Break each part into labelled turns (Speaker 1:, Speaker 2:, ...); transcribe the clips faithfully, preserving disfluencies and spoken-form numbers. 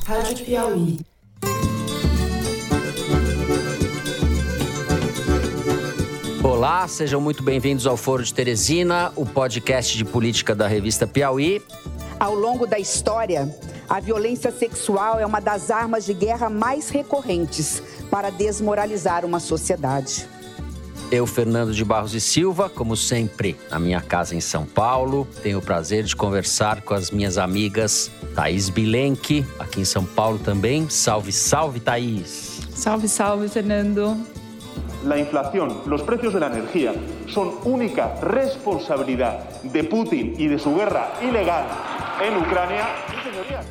Speaker 1: Rádio Piauí.
Speaker 2: Olá, sejam muito bem-vindos ao Foro de Teresina, o podcast de política da revista Piauí.
Speaker 3: Ao longo da história, a violência sexual é uma das armas de guerra mais recorrentes para desmoralizar uma sociedade.
Speaker 2: Eu, Fernando de Barros e Silva, como sempre, na minha casa em São Paulo, tenho o prazer de conversar com as minhas amigas Thaís Bilenque, aqui em São Paulo também. Salve, salve, Thaís!
Speaker 4: Salve, salve, Fernando!
Speaker 5: La inflación, los precios de la energía son única responsabilidad de Putin y de su guerra ilegal en Ucrania. Sí, señorías.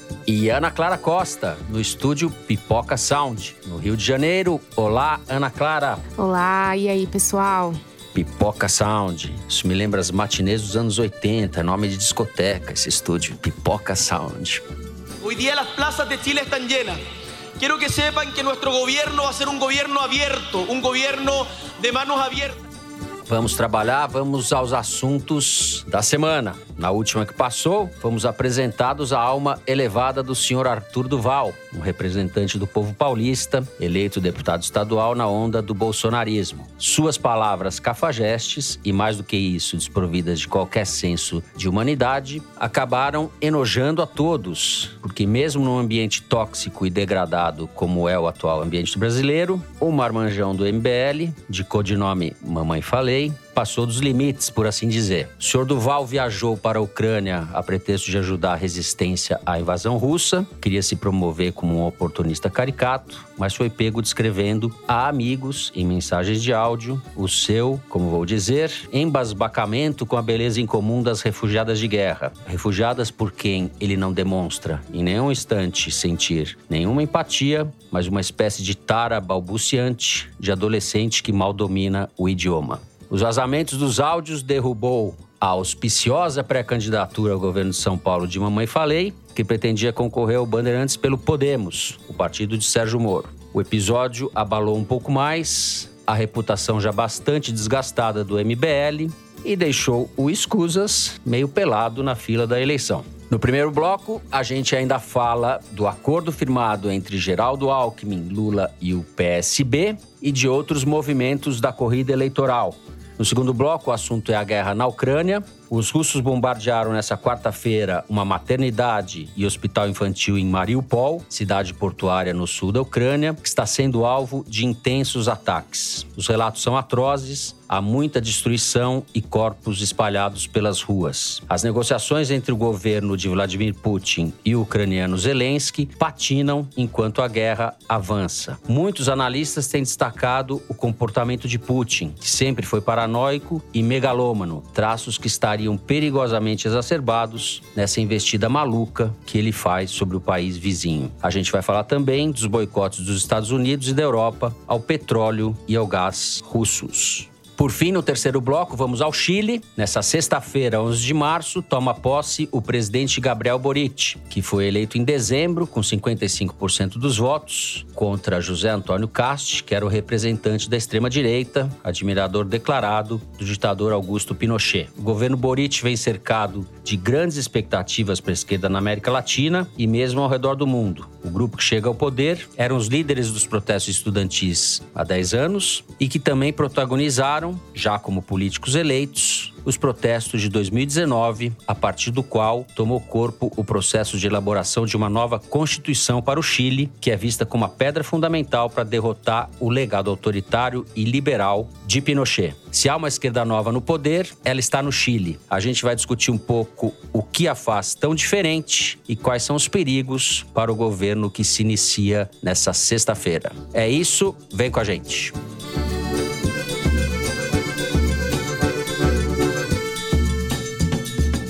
Speaker 2: E Ana Clara Costa, no estúdio Pipoca Sound, no Rio de Janeiro. Olá, Ana Clara.
Speaker 6: Olá, e aí, pessoal?
Speaker 2: Pipoca Sound. Isso me lembra as matinês dos anos oitenta, nome de discoteca, esse estúdio, Pipoca Sound.
Speaker 7: Hoy día las plazas de Chile están llenas. Quiero que sepan que nuestro gobierno va a ser un gobierno abierto, un gobierno de manos abiertas.
Speaker 2: Vamos trabalhar, vamos aos assuntos da semana. Na última que passou, fomos apresentados à alma elevada do senhor Arthur Duval, um representante do povo paulista, eleito deputado estadual na onda do bolsonarismo. Suas palavras cafajestes, e mais do que isso, desprovidas de qualquer senso de humanidade, acabaram enojando a todos, porque mesmo num ambiente tóxico e degradado como é o atual ambiente brasileiro, o marmanjão do M B L, de codinome Mamãe Falei, passou dos limites, por assim dizer. O senhor Duval viajou para a Ucrânia a pretexto de ajudar a resistência à invasão russa, queria se promover como um oportunista caricato, mas foi pego descrevendo a amigos, em mensagens de áudio, o seu, como vou dizer, embasbacamento com a beleza incomum das refugiadas de guerra. Refugiadas por quem ele não demonstra, em nenhum instante, sentir nenhuma empatia, mas uma espécie de tara balbuciante de adolescente que mal domina o idioma. Os vazamentos dos áudios derrubou a auspiciosa pré-candidatura ao governo de São Paulo de Mamãe Falei, que pretendia concorrer ao Bandeirantes pelo Podemos, o partido de Sérgio Moro. O episódio abalou um pouco mais a reputação já bastante desgastada do M B L e deixou o Escusas meio pelado na fila da eleição. No primeiro bloco, a gente ainda fala do acordo firmado entre Geraldo Alckmin, Lula e o P S B e de outros movimentos da corrida eleitoral. No segundo bloco, o assunto é a guerra na Ucrânia. Os russos bombardearam nessa quarta-feira uma maternidade e hospital infantil em Mariupol, cidade portuária no sul da Ucrânia, que está sendo alvo de intensos ataques. Os relatos são atrozes, há muita destruição e corpos espalhados pelas ruas. As negociações entre o governo de Vladimir Putin e o ucraniano Zelensky patinam enquanto a guerra avança. Muitos analistas têm destacado o comportamento de Putin, que sempre foi paranoico e megalômano, traços que estariam perigosamente exacerbados nessa investida maluca que ele faz sobre o país vizinho. A gente vai falar também dos boicotes dos Estados Unidos e da Europa ao petróleo e ao gás russos. Por fim, no terceiro bloco, vamos ao Chile. Nessa sexta-feira, onze de março, toma posse o presidente Gabriel Boric, que foi eleito em dezembro com cinquenta e cinco por cento dos votos, contra José Antônio Cast, que era o representante da extrema-direita, admirador declarado do ditador Augusto Pinochet. O governo Boric vem cercado de grandes expectativas para a esquerda na América Latina e mesmo ao redor do mundo. O grupo que chega ao poder eram os líderes dos protestos estudantis há dez anos e que também protagonizaram, já como políticos eleitos, os protestos de dois mil e dezenove, a partir do qual tomou corpo o processo de elaboração de uma nova Constituição para o Chile, que é vista como a pedra fundamental para derrotar o legado autoritário e liberal de Pinochet. Se há uma esquerda nova no poder, ela está no Chile. A gente vai discutir um pouco o que a faz tão diferente e quais são os perigos para o governo que se inicia nessa sexta-feira. É isso, vem com a gente.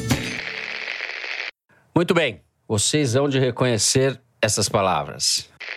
Speaker 2: Muito bem, vocês hão de reconhecer essas palavras.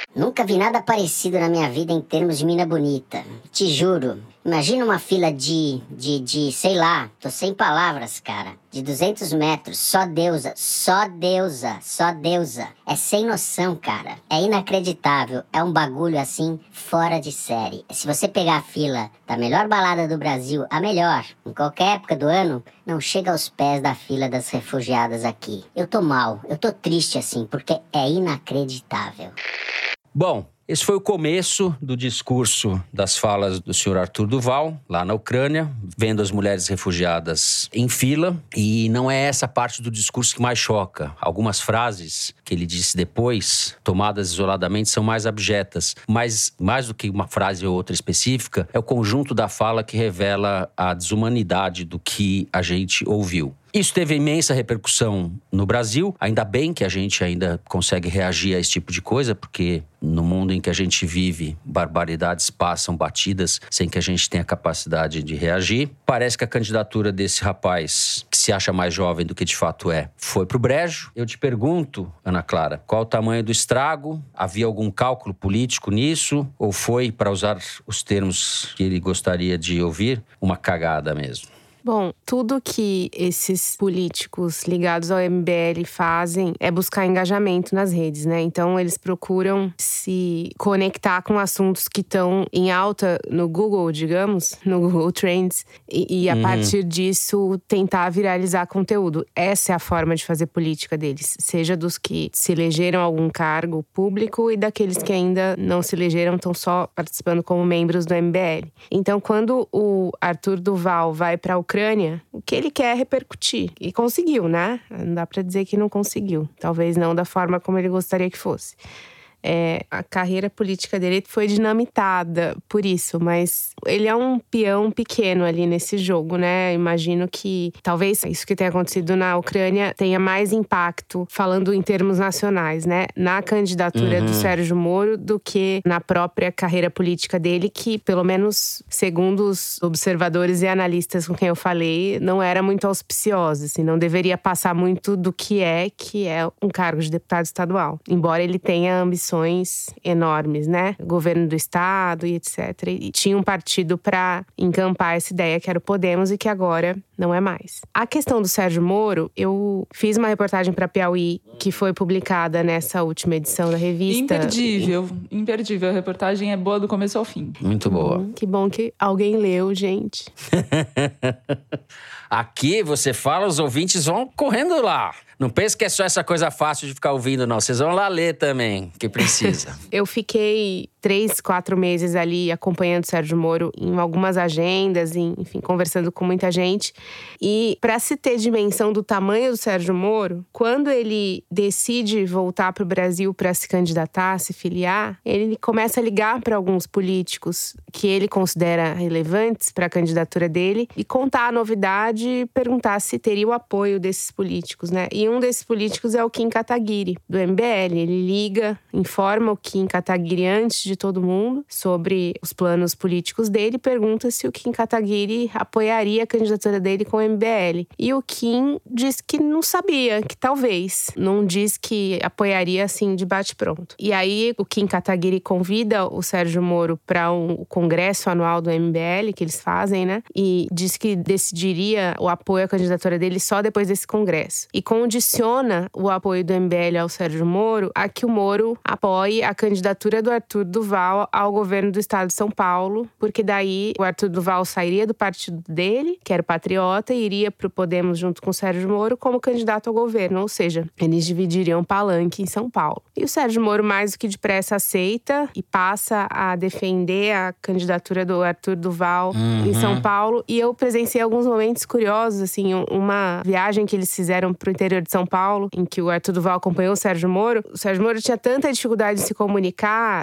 Speaker 1: Nunca vi nada parecido na minha vida em termos de mina bonita. Te juro. Imagina uma fila de, de, de, sei lá, tô sem palavras, cara. De duzentos metros, só deusa, só deusa, só deusa. É sem noção, cara. É inacreditável. É um bagulho assim, fora de série. Se você pegar a fila da melhor balada do Brasil, a melhor, em qualquer época do ano, não chega aos pés da fila das refugiadas aqui. Eu tô mal, eu tô triste assim, porque é inacreditável.
Speaker 2: Bom, esse foi o começo do discurso das falas do senhor Arthur Duval, lá na Ucrânia, vendo as mulheres refugiadas em fila. E não é essa parte do discurso que mais choca. Algumas frases que ele disse depois, tomadas isoladamente, são mais abjetas. Mas, mais do que uma frase ou outra específica, é o conjunto da fala que revela a desumanidade do que a gente ouviu. Isso teve imensa repercussão no Brasil. Ainda bem que a gente ainda consegue reagir a esse tipo de coisa, porque no mundo em que a gente vive, barbaridades passam batidas sem que a gente tenha capacidade de reagir. Parece que a candidatura desse rapaz, que se acha mais jovem do que de fato é, foi pro brejo. Eu te pergunto, Ana Clara, qual o tamanho do estrago? Havia algum cálculo político nisso? Ou foi, para usar os termos que ele gostaria de ouvir, uma cagada mesmo?
Speaker 6: Bom, tudo que esses políticos ligados ao M B L fazem é buscar engajamento nas redes, né? Então, eles procuram se conectar com assuntos que estão em alta no Google, digamos, no Google Trends. E, e a uhum. partir disso, tentar viralizar conteúdo. Essa é a forma de fazer política deles. Seja dos que se elegeram a algum cargo público e daqueles que ainda não se elegeram, estão só participando como membros do M B L. Então, quando o Arthur Duval vai para o Ucrânia, o que ele quer é repercutir. E conseguiu, né? Não dá pra dizer que não conseguiu. Talvez não da forma como ele gostaria que fosse. É, a carreira política dele foi dinamitada por isso, mas ele é um peão pequeno ali nesse jogo, né? Imagino que talvez isso que tenha acontecido na Ucrânia tenha mais impacto, falando em termos nacionais, né? Na candidatura uhum. do Sérgio Moro do que na própria carreira política dele, que pelo menos, segundo os observadores e analistas com quem eu falei, não era muito auspiciosa, assim, não deveria passar muito do que é, que é um cargo de deputado estadual. Embora ele tenha ambições enormes, né? Governo do estado e etcétera. E tinha um partido para encampar essa ideia que era o Podemos e que agora não é mais. A questão do Sérgio Moro, eu fiz uma reportagem para Piauí que foi publicada nessa última edição da revista.
Speaker 4: Imperdível, imperdível. A reportagem é boa do começo ao fim.
Speaker 2: Muito boa.
Speaker 6: Hum, que bom que alguém leu, gente.
Speaker 2: Aqui você fala, os ouvintes vão correndo lá. Não pense que é só essa coisa fácil de ficar ouvindo, não. Vocês vão lá ler também, que precisa.
Speaker 6: Eu fiquei três, quatro meses ali acompanhando o Sérgio Moro em algumas agendas, em, enfim, conversando com muita gente. E para se ter dimensão do tamanho do Sérgio Moro, quando ele decide voltar para o Brasil para se candidatar, se filiar, ele começa a ligar para alguns políticos que ele considera relevantes para a candidatura dele e contar a novidade e perguntar se teria o apoio desses políticos, né? E um desses políticos é o Kim Kataguiri, do M B L. Ele liga, informa o Kim Kataguiri antes de todo mundo sobre os planos políticos dele e pergunta se o Kim Kataguiri apoiaria a candidatura dele com o M B L. E o Kim diz que não sabia, que talvez. Não diz que apoiaria assim de bate-pronto. E aí o Kim Kataguiri convida o Sérgio Moro para um congresso anual do M B L, que eles fazem, né? E diz que decidiria o apoio à candidatura dele só depois desse congresso. E condiciona o apoio do M B L ao Sérgio Moro a que o Moro apoie a candidatura do Arthur Duval ao governo do estado de São Paulo, porque daí o Arthur Duval sairia do partido dele, que era o Patriota, e iria pro Podemos junto com o Sérgio Moro como candidato ao governo, ou seja, eles dividiriam palanque em São Paulo. E o Sérgio Moro mais do que depressa aceita e passa a defender a candidatura do Arthur Duval uhum. em São Paulo, e eu presenciei alguns momentos curiosos, assim, uma viagem que eles fizeram pro interior de São Paulo, em que o Arthur Duval acompanhou o Sérgio Moro. O Sérgio Moro tinha tanta dificuldade de se comunicar, não é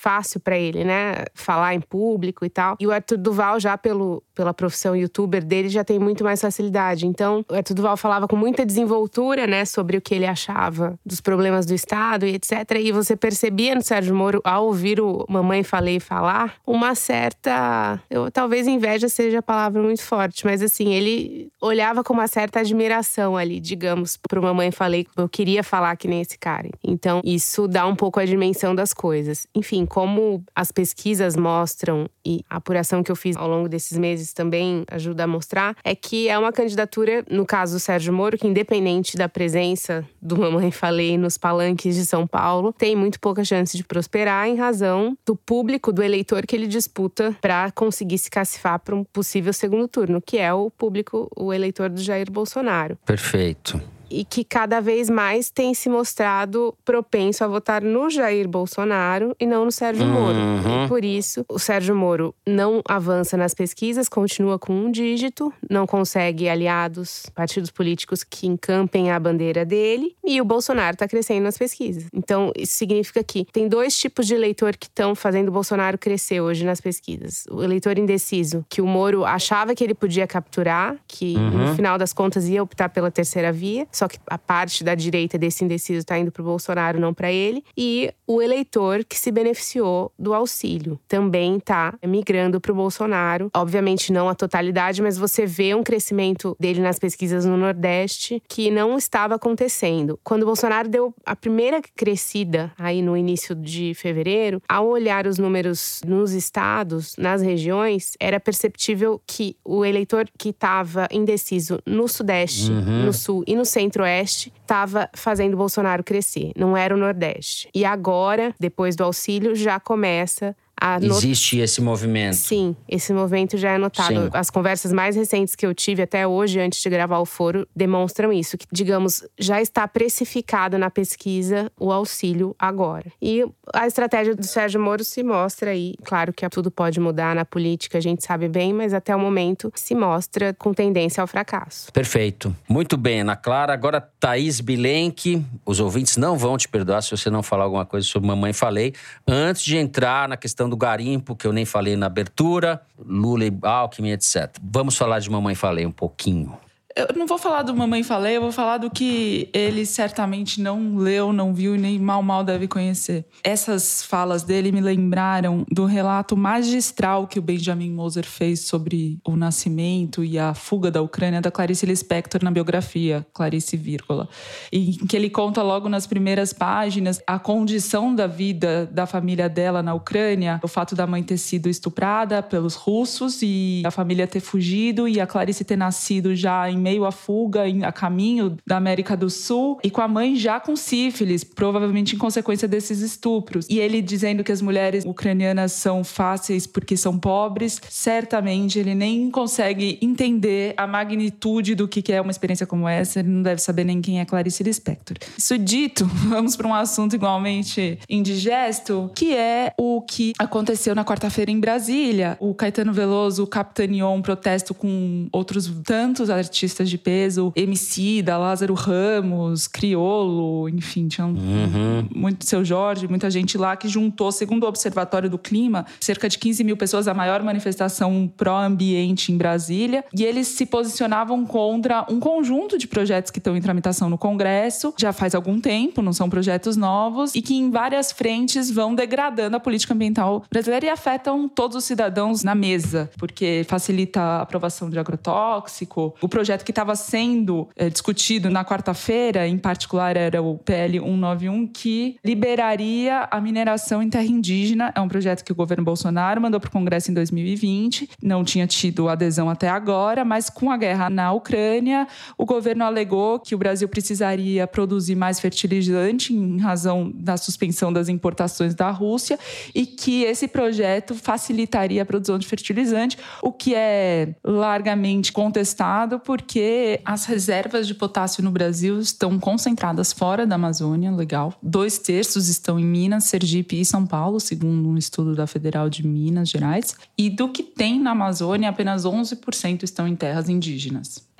Speaker 6: fácil para ele, né? Falar em público e tal. E o Arthur Duval, já pelo, pela profissão youtuber dele, já tem muito mais facilidade. Então, o Arthur Duval falava com muita desenvoltura, né? Sobre o que ele achava dos problemas do Estado e etcétera. E você percebia no Sérgio Moro, ao ouvir o Mamãe Falei falar, uma certa… Eu, talvez inveja seja a palavra muito forte, mas assim, ele olhava com uma certa admiração ali, digamos, pro Mamãe Falei. Eu queria falar que nem esse cara. Então, isso dá um pouco a dimensão das coisas. Enfim, como as pesquisas mostram e a apuração que eu fiz ao longo desses meses também ajuda a mostrar, é que é uma candidatura, no caso do Sérgio Moro, que independente da presença do Mamãe Falei nos palanques de São Paulo, tem muito pouca chance de prosperar em razão do público, do eleitor que ele disputa para conseguir se cacifar para um possível segundo turno, que é o público, o eleitor do Jair Bolsonaro.
Speaker 2: Perfeito.
Speaker 6: E que cada vez mais tem se mostrado propenso a votar no Jair Bolsonaro e não no Sérgio Moro.
Speaker 2: Uhum.
Speaker 6: E por isso, o Sérgio Moro não avança nas pesquisas, continua com um dígito, não consegue aliados, partidos políticos que encampem a bandeira dele, e o Bolsonaro está crescendo nas pesquisas. Então, isso significa que tem dois tipos de eleitor que estão fazendo o Bolsonaro crescer hoje nas pesquisas. O eleitor indeciso, que o Moro achava que ele podia capturar, que
Speaker 2: uhum.
Speaker 6: no final das contas ia optar pela terceira via. Só que a parte da direita desse indeciso está indo para o Bolsonaro, não para ele. E o eleitor que se beneficiou do auxílio também está migrando para o Bolsonaro. Obviamente não a totalidade, mas você vê um crescimento dele nas pesquisas no Nordeste que não estava acontecendo. Quando o Bolsonaro deu a primeira crescida aí no início de fevereiro, ao olhar os números nos estados, nas regiões, era perceptível que o eleitor que estava indeciso no Sudeste,
Speaker 2: uhum.
Speaker 6: no Sul e no Centro Centro-Oeste estava fazendo o Bolsonaro crescer, não era o Nordeste. E agora, depois do auxílio, já começa a…
Speaker 2: Existe not... esse movimento.
Speaker 6: Sim, esse movimento já é notado.
Speaker 2: Sim.
Speaker 6: As conversas mais recentes que eu tive até hoje, antes de gravar o foro, demonstram isso. Que, digamos, já está precificado na pesquisa o auxílio agora. E a estratégia do Sérgio Moro se mostra aí. Claro que tudo pode mudar na política, a gente sabe bem, mas até o momento se mostra com tendência ao fracasso.
Speaker 2: Perfeito. Muito bem, Ana Clara. Agora, Thaís Bilenque. Os ouvintes não vão te perdoar se você não falar alguma coisa sobre Mamãe Falei. Antes de entrar na questão do garimpo, que eu nem falei na abertura, Lula e Alckmin, etcétera. Vamos falar de Mamãe Falei um pouquinho.
Speaker 4: Eu não vou falar do Mamãe Falei, eu vou falar do que ele certamente não leu, não viu e nem mal mal deve conhecer. Essas falas dele me lembraram do relato magistral que o Benjamin Moser fez sobre o nascimento e a fuga da Ucrânia da Clarice Lispector na biografia Clarice, vírgula. Em que ele conta logo nas primeiras páginas a condição da vida da família dela na Ucrânia, o fato da mãe ter sido estuprada pelos russos e a família ter fugido e a Clarice ter nascido já em meio à fuga, a caminho da América do Sul, e com a mãe já com sífilis, provavelmente em consequência desses estupros. E ele dizendo que as mulheres ucranianas são fáceis porque são pobres, certamente ele nem consegue entender a magnitude do que é uma experiência como essa, ele não deve saber nem quem é Clarice Lispector. Isso dito, vamos para um assunto igualmente indigesto, que é o que aconteceu na quarta-feira em Brasília. O Caetano Veloso capitaneou um protesto com outros tantos artistas de peso, Emicida, Lázaro Ramos, Criolo, enfim, tinha um,
Speaker 2: uhum.
Speaker 4: muito Seu Jorge, muita gente lá que juntou, segundo o Observatório do Clima, cerca de quinze mil pessoas, a maior manifestação pró-ambiente em Brasília, e eles se posicionavam contra um conjunto de projetos que estão em tramitação no Congresso, já faz algum tempo, não são projetos novos, e que em várias frentes vão degradando a política ambiental brasileira e afetam todos os cidadãos na mesa, porque facilita a aprovação de agrotóxico. O projeto que estava sendo é, discutido na quarta-feira, em particular, era o P L cento e noventa e um, que liberaria a mineração em terra indígena. É um projeto que o governo Bolsonaro mandou para o Congresso em dois mil e vinte. Não tinha tido adesão até agora, mas com a guerra na Ucrânia, o governo alegou que o Brasil precisaria produzir mais fertilizante em razão da suspensão das importações da Rússia e que esse projeto facilitaria a produção de fertilizante, o que é largamente contestado porque as reservas de potássio no Brasil estão concentradas fora da Amazônia, legal. Dois terços estão em Minas, Sergipe e São Paulo, segundo um estudo da Federal de Minas Gerais. E do que tem na Amazônia, apenas onze por cento estão em terras indígenas.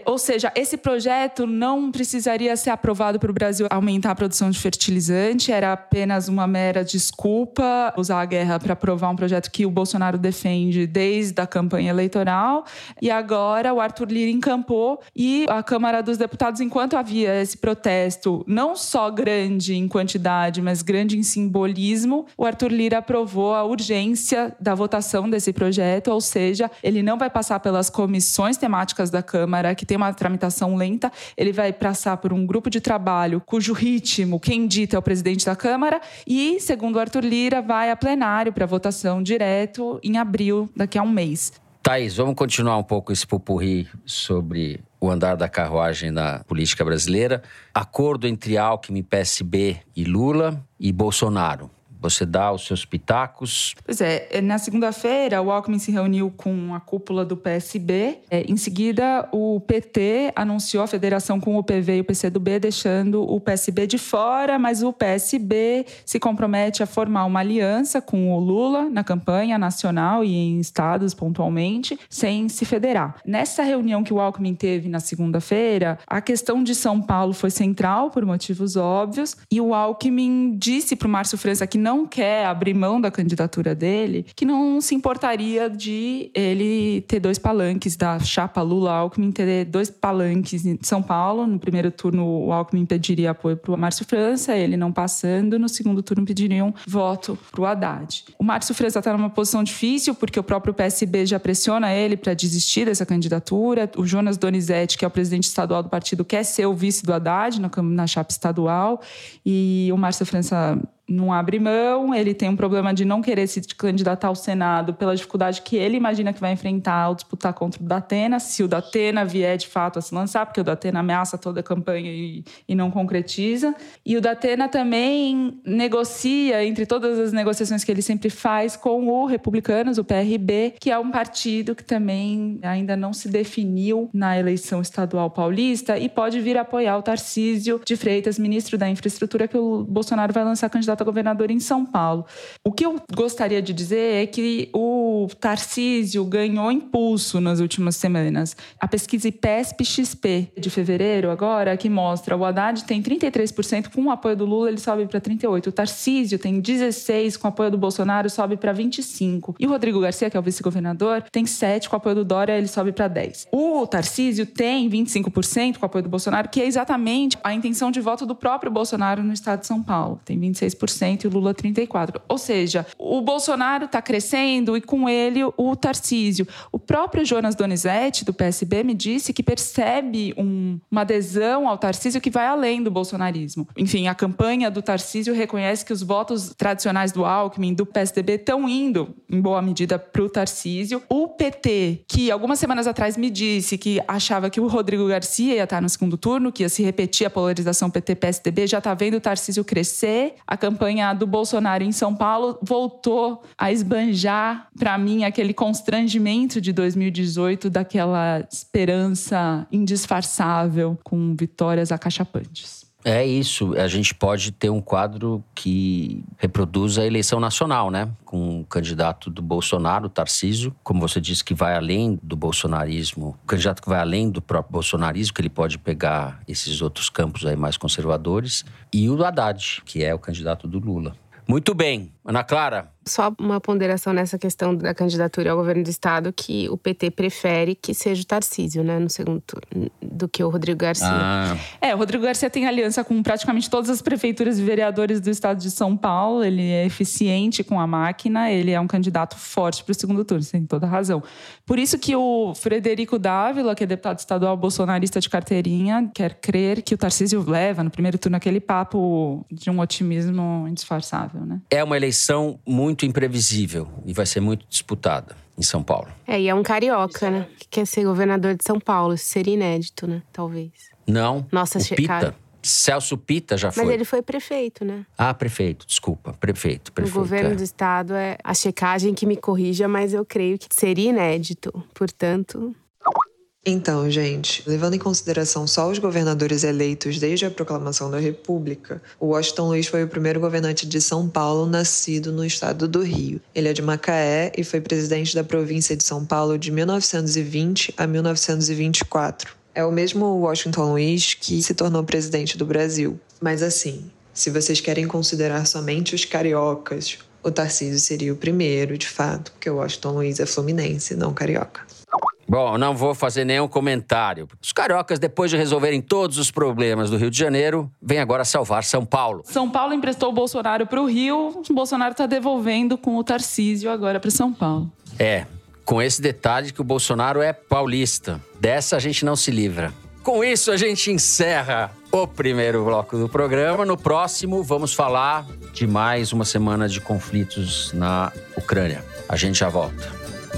Speaker 4: Ou seja, esse projeto não precisaria ser aprovado para o Brasil aumentar a produção de fertilizante, era apenas uma mera desculpa usar a guerra para aprovar um projeto que o Bolsonaro defende desde a campanha eleitoral. E agora o Arthur Lira encampou e a Câmara dos Deputados, enquanto havia esse protesto, não só grande em quantidade, mas grande em simbolismo, o Arthur Lira aprovou a urgência da votação desse projeto, ou seja, ele não vai passar pelas comissões temáticas da Câmara, que tem uma tramitação lenta, ele vai passar por um grupo de trabalho cujo ritmo, quem dita é o presidente da Câmara, e, segundo o Arthur Lira, vai a plenário para votação direto em abril, daqui a um mês.
Speaker 2: Thaís, vamos continuar um pouco esse popurrí sobre o andar da carruagem na política brasileira. Acordo entre Alckmin, P S B e Lula e Bolsonaro. Você dá os seus pitacos.
Speaker 4: Pois é, na segunda-feira o Alckmin se reuniu com a cúpula do P S B. É, em seguida, o P T anunciou a federação com o P V e o P C do B, deixando o P S B de fora, mas o P S B se compromete a formar uma aliança com o Lula na campanha nacional e em estados pontualmente, sem se federar. Nessa reunião que o Alckmin teve na segunda-feira, a questão de São Paulo foi central por motivos óbvios, e o Alckmin disse para o Márcio França que não não quer abrir mão da candidatura dele, que não se importaria de ele ter dois palanques da chapa Lula-Alckmin, ter dois palanques em São Paulo. No primeiro turno, o Alckmin pediria apoio para o Márcio França, ele não passando. No segundo turno, pediriam voto para o Haddad. O Márcio França está numa posição difícil, porque o próprio P S B já pressiona ele para desistir dessa candidatura. O Jonas Donizete, que é o presidente estadual do partido, quer ser o vice do Haddad na, na chapa estadual. E o Márcio França não abre mão, ele tem um problema de não querer se candidatar ao Senado pela dificuldade que ele imagina que vai enfrentar ao disputar contra o Datena, se o Datena vier de fato a se lançar, porque o Datena ameaça toda a campanha e, e não concretiza. E o Datena também negocia, entre todas as negociações que ele sempre faz, com o Republicanos, o P R B, que é um partido que também ainda não se definiu na eleição estadual paulista e pode vir a apoiar o Tarcísio de Freitas, ministro da Infraestrutura, que o Bolsonaro vai lançar candidato a governador em São Paulo. O que eu gostaria de dizer é que o Tarcísio ganhou impulso nas últimas semanas. A pesquisa IPESP X P de fevereiro, agora, que mostra o Haddad tem trinta e três por cento, com o apoio do Lula ele sobe para trinta e oito por cento. O Tarcísio tem dezesseis por cento, com o apoio do Bolsonaro sobe para vinte e cinco por cento. E o Rodrigo Garcia, que é o vice-governador, tem sete por cento, com o apoio do Dória ele sobe para dez por cento. O Tarcísio tem vinte e cinco por cento, com o apoio do Bolsonaro, que é exatamente a intenção de voto do próprio Bolsonaro no estado de São Paulo. Tem vinte e seis por cento e o Lula trinta e quatro por cento. Ou seja, o Bolsonaro está crescendo e com ele o Tarcísio. O próprio Jonas Donizete, do P S B, me disse que percebe um, uma adesão ao Tarcísio que vai além do bolsonarismo. Enfim, a campanha do Tarcísio reconhece que os votos tradicionais do Alckmin, do P S D B, estão indo, em boa medida, para o Tarcísio. O P T, que algumas semanas atrás me disse que achava que o Rodrigo Garcia ia estar no segundo turno, que ia se repetir a polarização P T P S D B, já está vendo o Tarcísio crescer. A campanha do Bolsonaro em São Paulo voltou a esbanjar, para mim, aquele constrangimento de dois mil e dezoito, daquela esperança indisfarçável com vitórias acachapantes.
Speaker 2: É isso, a gente pode ter um quadro que reproduza a eleição nacional, né? Com o candidato do Bolsonaro, Tarcísio, como você disse, que vai além do bolsonarismo, o candidato que vai além do próprio bolsonarismo, que ele pode pegar esses outros campos aí mais conservadores, e o Haddad, que é o candidato do Lula. Muito bem. Ana Clara?
Speaker 6: Só uma ponderação nessa questão da candidatura ao governo do estado, que o P T prefere que seja o Tarcísio, né, no segundo turno, do que o Rodrigo Garcia.
Speaker 2: Ah.
Speaker 4: É, o Rodrigo Garcia tem aliança com praticamente todas as prefeituras e vereadores do estado de São Paulo. Ele é eficiente com a máquina, ele é um candidato forte para o segundo turno, você tem toda a razão. Por isso que o Frederico Dávila, que é deputado estadual bolsonarista de carteirinha, quer crer que o Tarcísio leva no primeiro turno aquele papo de um otimismo indisfarçável, né?
Speaker 2: É uma eleição muito imprevisível e vai ser muito disputada em São Paulo.
Speaker 6: É, e é um carioca, né? Que quer ser governador de São Paulo. Isso seria inédito, né? Talvez.
Speaker 2: Não,
Speaker 6: Nossa,
Speaker 2: o Pita.
Speaker 6: cara.
Speaker 2: Celso Pita já foi.
Speaker 6: Mas ele foi prefeito, né?
Speaker 2: Ah, prefeito, desculpa. Prefeito, prefeito.
Speaker 6: O governo
Speaker 2: é.
Speaker 6: do estado é a checagem que me corrija, mas eu creio que seria inédito. Portanto...
Speaker 8: Então, gente, levando em consideração só os governadores eleitos desde a proclamação da República, o Washington Luiz foi o primeiro governante de São Paulo nascido no estado do Rio. Ele é de Macaé e foi presidente da província de São Paulo de mil novecentos e vinte a mil novecentos e vinte e quatro. É o mesmo Washington Luiz que se tornou presidente do Brasil. Mas assim, se vocês querem considerar somente os cariocas, o Tarcísio seria o primeiro, de fato, porque o Washington Luiz é fluminense, não carioca.
Speaker 2: Bom, não vou fazer nenhum comentário. Os cariocas, depois de resolverem todos os problemas do Rio de Janeiro, vêm agora salvar São Paulo.
Speaker 4: São Paulo emprestou o Bolsonaro para o Rio, o Bolsonaro está devolvendo com o Tarcísio agora para São Paulo.
Speaker 2: É, com esse detalhe que o Bolsonaro é paulista. Dessa a gente não se livra. Com isso, a gente encerra o primeiro bloco do programa. No próximo, vamos falar de mais uma semana de conflitos na Ucrânia. A gente já volta.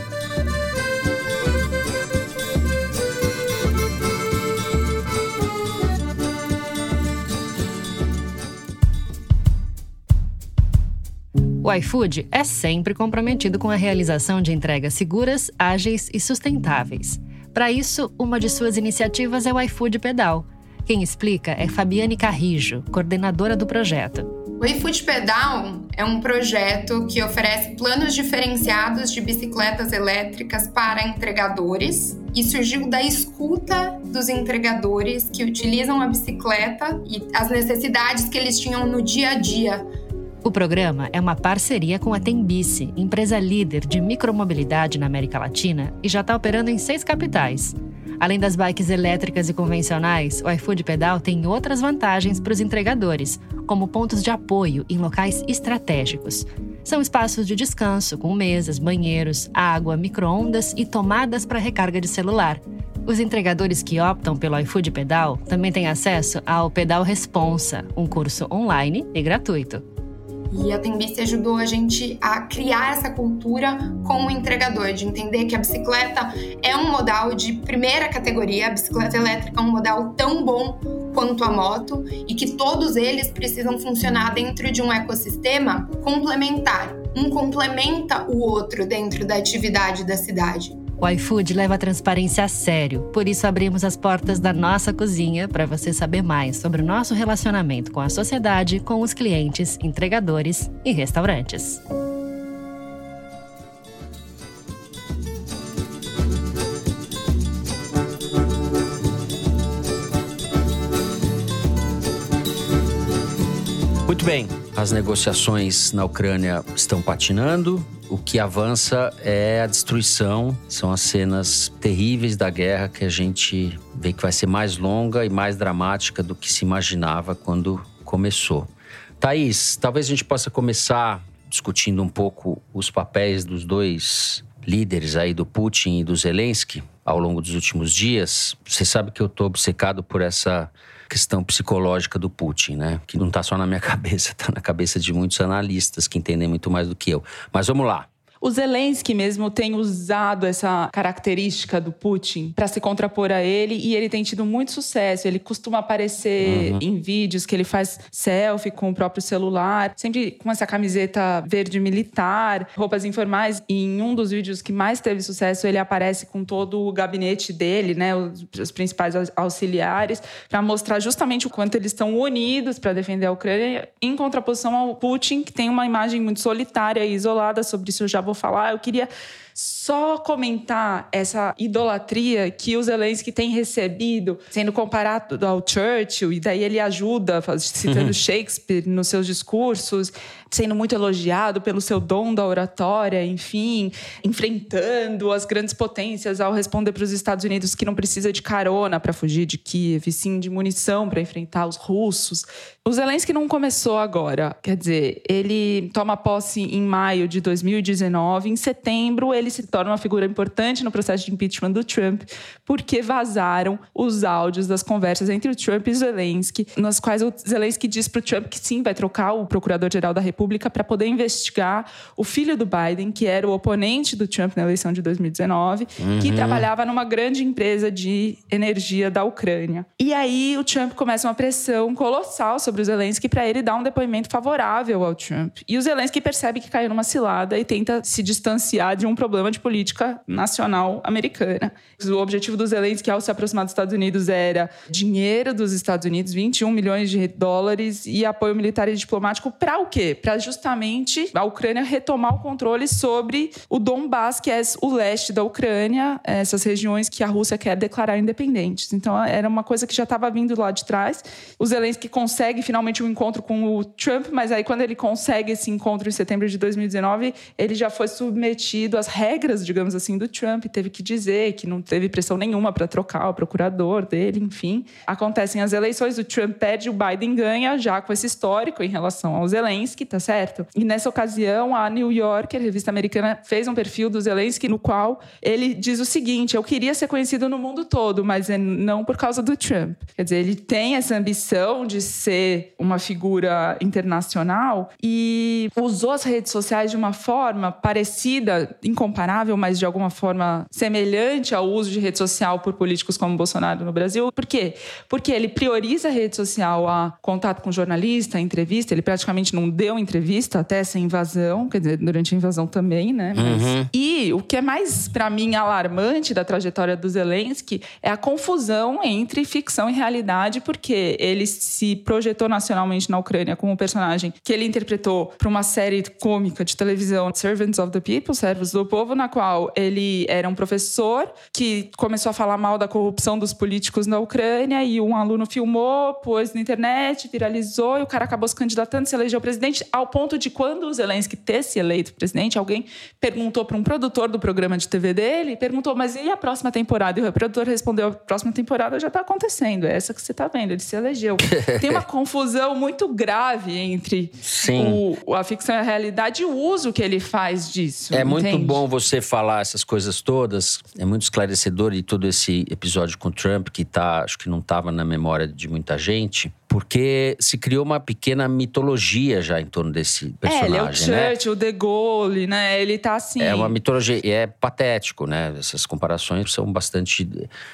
Speaker 9: O iFood é sempre comprometido com a realização de entregas seguras, ágeis e sustentáveis. Para isso, uma de suas iniciativas é o iFood Pedal. Quem explica é Fabiane Carrijo, coordenadora do projeto.
Speaker 10: O iFood Pedal é um projeto que oferece planos diferenciados de bicicletas elétricas para entregadores e surgiu da escuta dos entregadores que utilizam a bicicleta e as necessidades que eles tinham no dia a dia.
Speaker 9: O programa é uma parceria com a Tembici, empresa líder de micromobilidade na América Latina e já está operando em seis capitais. Além das bikes elétricas e convencionais, o iFood Pedal tem outras vantagens para os entregadores, como pontos de apoio em locais estratégicos. São espaços de descanso com mesas, banheiros, água, micro-ondas e tomadas para recarga de celular. Os entregadores que optam pelo iFood Pedal também têm acesso ao Pedal Responsa, um curso online e gratuito.
Speaker 10: E a Tembici ajudou a gente a criar essa cultura com o entregador, de entender que a bicicleta é um modal de primeira categoria, a bicicleta elétrica é um modal tão bom quanto a moto e que todos eles precisam funcionar dentro de um ecossistema complementar. Um complementa o outro dentro da atividade da cidade.
Speaker 9: O iFood leva a transparência a sério, por isso abrimos as portas da nossa cozinha para você saber mais sobre o nosso relacionamento com a sociedade, com os clientes, entregadores e restaurantes.
Speaker 2: Muito bem, as negociações na Ucrânia estão patinando. O que avança é a destruição, são as cenas terríveis da guerra que a gente vê que vai ser mais longa e mais dramática do que se imaginava quando começou. Thaís, talvez a gente possa começar discutindo um pouco os papéis dos dois líderes aí, do Putin e do Zelensky, ao longo dos últimos dias. Você sabe que eu estou obcecado por essa questão psicológica do Putin, né? Que não está só na minha cabeça, está na cabeça de muitos analistas que entendem muito mais do que eu. Mas vamos lá.
Speaker 4: O Zelensky mesmo tem usado essa característica do Putin para se contrapor a ele e ele tem tido muito sucesso. Ele costuma aparecer uhum. em vídeos que ele faz selfie com o próprio celular, sempre com essa camiseta verde militar, roupas informais. E em um dos vídeos que mais teve sucesso, ele aparece com todo o gabinete dele, né, os, os principais auxiliares, para mostrar justamente o quanto eles estão unidos para defender a Ucrânia, em contraposição ao Putin, que tem uma imagem muito solitária e isolada. Sobre isso eu já vou falar. Eu queria só comentar essa idolatria que o Zelensky tem recebido, sendo comparado ao Churchill, e daí ele ajuda, citando uhum. Shakespeare nos seus discursos, sendo muito elogiado pelo seu dom da oratória, enfim, enfrentando as grandes potências ao responder para os Estados Unidos que não precisa de carona para fugir de Kiev, e sim de munição para enfrentar os russos. O Zelensky não começou agora, quer dizer, ele toma posse em maio de dois mil e dezenove, em setembro ele se torna uma figura importante no processo de impeachment do Trump, porque vazaram os áudios das conversas entre o Trump e o Zelensky, nas quais o Zelensky diz para o Trump que sim, vai trocar o procurador-geral da República para poder investigar o filho do Biden, que era o oponente do Trump na eleição de dois mil e dezenove, uhum. que trabalhava numa grande empresa de energia da Ucrânia. E aí o Trump começa uma pressão colossal sobre o Zelensky para ele dar um depoimento favorável ao Trump. E o Zelensky percebe que caiu numa cilada e tenta se distanciar de um problema problema de política nacional americana. O objetivo dos Zelensky ao se aproximar dos Estados Unidos era dinheiro dos Estados Unidos, vinte e um milhões de dólares, e apoio militar e diplomático para o quê? Para justamente a Ucrânia retomar o controle sobre o Donbass, que é o leste da Ucrânia, essas regiões que a Rússia quer declarar independentes. Então, era uma coisa que já estava vindo lá de trás. O Zelensky consegue finalmente um encontro com o Trump, mas aí quando ele consegue esse encontro em setembro de dois mil e dezenove, ele já foi submetido às regras, digamos assim, do Trump, teve que dizer que não teve pressão nenhuma para trocar o procurador dele, enfim. Acontecem as eleições, o Trump perde, o Biden ganha, já com esse histórico em relação ao Zelensky, tá certo? E nessa ocasião, a New Yorker, a revista americana, fez um perfil do Zelensky no qual ele diz o seguinte: eu queria ser conhecido no mundo todo, mas não por causa do Trump. Quer dizer, ele tem essa ambição de ser uma figura internacional e usou as redes sociais de uma forma parecida, incomparável, mas de alguma forma semelhante ao uso de rede social por políticos como Bolsonaro no Brasil. Por quê? Porque ele prioriza a rede social a contato com jornalista, a entrevista. Ele praticamente não deu entrevista até essa invasão, quer dizer, durante a invasão também, né? Mas... Uhum. E o que é mais, para mim, alarmante da trajetória do Zelensky é a confusão entre ficção e realidade, porque ele se projetou nacionalmente na Ucrânia como um personagem que ele interpretou para uma série cômica de televisão, Servants of the People, Servos do Povo, na qual ele era um professor que começou a falar mal da corrupção dos políticos na Ucrânia e um aluno filmou, pôs na internet, viralizou e o cara acabou se candidatando, se elegeu presidente, ao ponto de quando o Zelensky ter se eleito presidente, alguém perguntou para um produtor do programa de T V dele, perguntou, mas e a próxima temporada? E o produtor respondeu, a próxima temporada já está acontecendo, é essa que você está vendo, ele se elegeu. Tem uma confusão muito grave entre o, a ficção e a realidade e o uso que ele faz disso.
Speaker 2: É
Speaker 4: entende?
Speaker 2: muito bom você falar essas coisas todas, é muito esclarecedor, e todo esse episódio com o Trump, que tá, acho que não estava na memória de muita gente, porque se criou uma pequena mitologia já em torno desse personagem,
Speaker 4: é, ele é o
Speaker 2: né?
Speaker 4: Churchill, o De Gaulle, né? Ele tá assim...
Speaker 2: É uma mitologia, e é patético, né? Essas comparações são bastante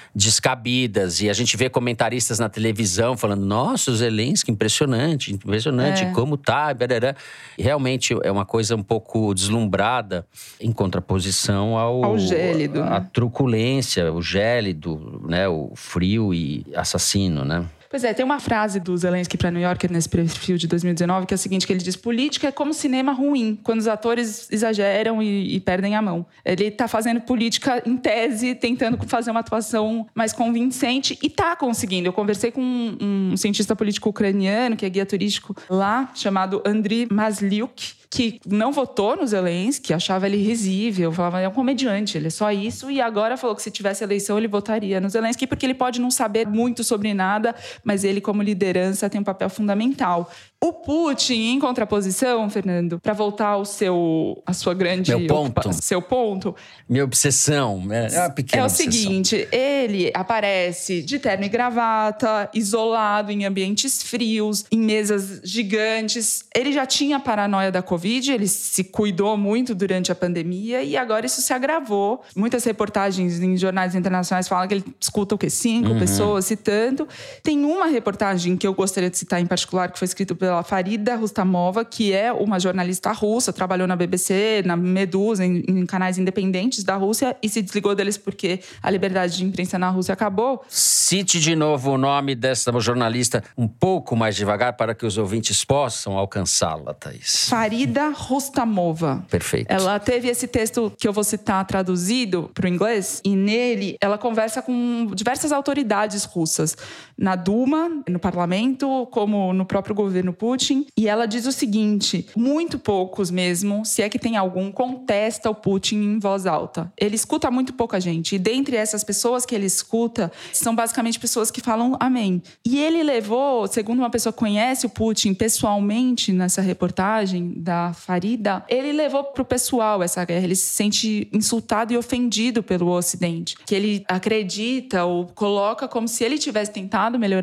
Speaker 2: descabidas, e a gente vê comentaristas na televisão falando, nossa, o Zelensky, impressionante, impressionante, é. como tá, barará. E realmente é uma coisa um pouco deslumbrada em contraposição ao...
Speaker 4: Ao gélido,
Speaker 2: a,
Speaker 4: né?
Speaker 2: a truculência, o gélido, né? O frio e assassino, né?
Speaker 4: Pois é, tem uma frase do Zelensky para New Yorker nesse perfil de dois mil e dezenove que é a seguinte, que ele diz: política é como cinema ruim, quando os atores exageram e, e perdem a mão. Ele está fazendo política em tese, tentando fazer uma atuação mais convincente e está conseguindo. Eu conversei com um, um cientista político ucraniano, que é guia turístico lá, chamado Andriy Masliuk, que não votou no Zelensky, achava ele risível, falava, é um comediante, ele é só isso, e agora falou que se tivesse eleição ele votaria no Zelensky, porque ele pode não saber muito sobre nada, mas ele, como liderança, tem um papel fundamental. O Putin, em contraposição, Fernando, para voltar ao seu, a sua grande...
Speaker 2: Meu ponto.
Speaker 4: Seu ponto.
Speaker 2: Minha obsessão. É uma pequena
Speaker 4: É o
Speaker 2: obsessão.
Speaker 4: seguinte, ele aparece de terno e gravata, isolado em ambientes frios, em mesas gigantes. Ele já tinha a paranoia da Covid, ele se cuidou muito durante a pandemia e agora isso se agravou. Muitas reportagens em jornais internacionais falam que ele escuta o quê? Cinco uhum. pessoas citando. Tem uma reportagem que eu gostaria de citar em particular, que foi escrita pela pela Farida Rustamova, que é uma jornalista russa, trabalhou na B B C, na Medusa, em, em canais independentes da Rússia e se desligou deles porque a liberdade de imprensa na Rússia acabou.
Speaker 2: Cite de novo o nome dessa jornalista um pouco mais devagar para que os ouvintes possam alcançá-la, Thaís.
Speaker 4: Farida Rustamova.
Speaker 2: Perfeito.
Speaker 4: Ela teve esse texto que eu vou citar traduzido para o inglês e nele ela conversa com diversas autoridades russas, na Duma, no parlamento, como no próprio governo Putin, e ela diz o seguinte: muito poucos mesmo, se é que tem algum, contesta o Putin em voz alta. Ele escuta muito pouca gente, e dentre essas pessoas que ele escuta, são basicamente pessoas que falam amém. E ele levou, segundo uma pessoa que conhece o Putin pessoalmente, nessa reportagem da Farida, ele levou pro pessoal essa guerra, ele se sente insultado e ofendido pelo Ocidente, que ele acredita ou coloca como se ele tivesse tentado melhorar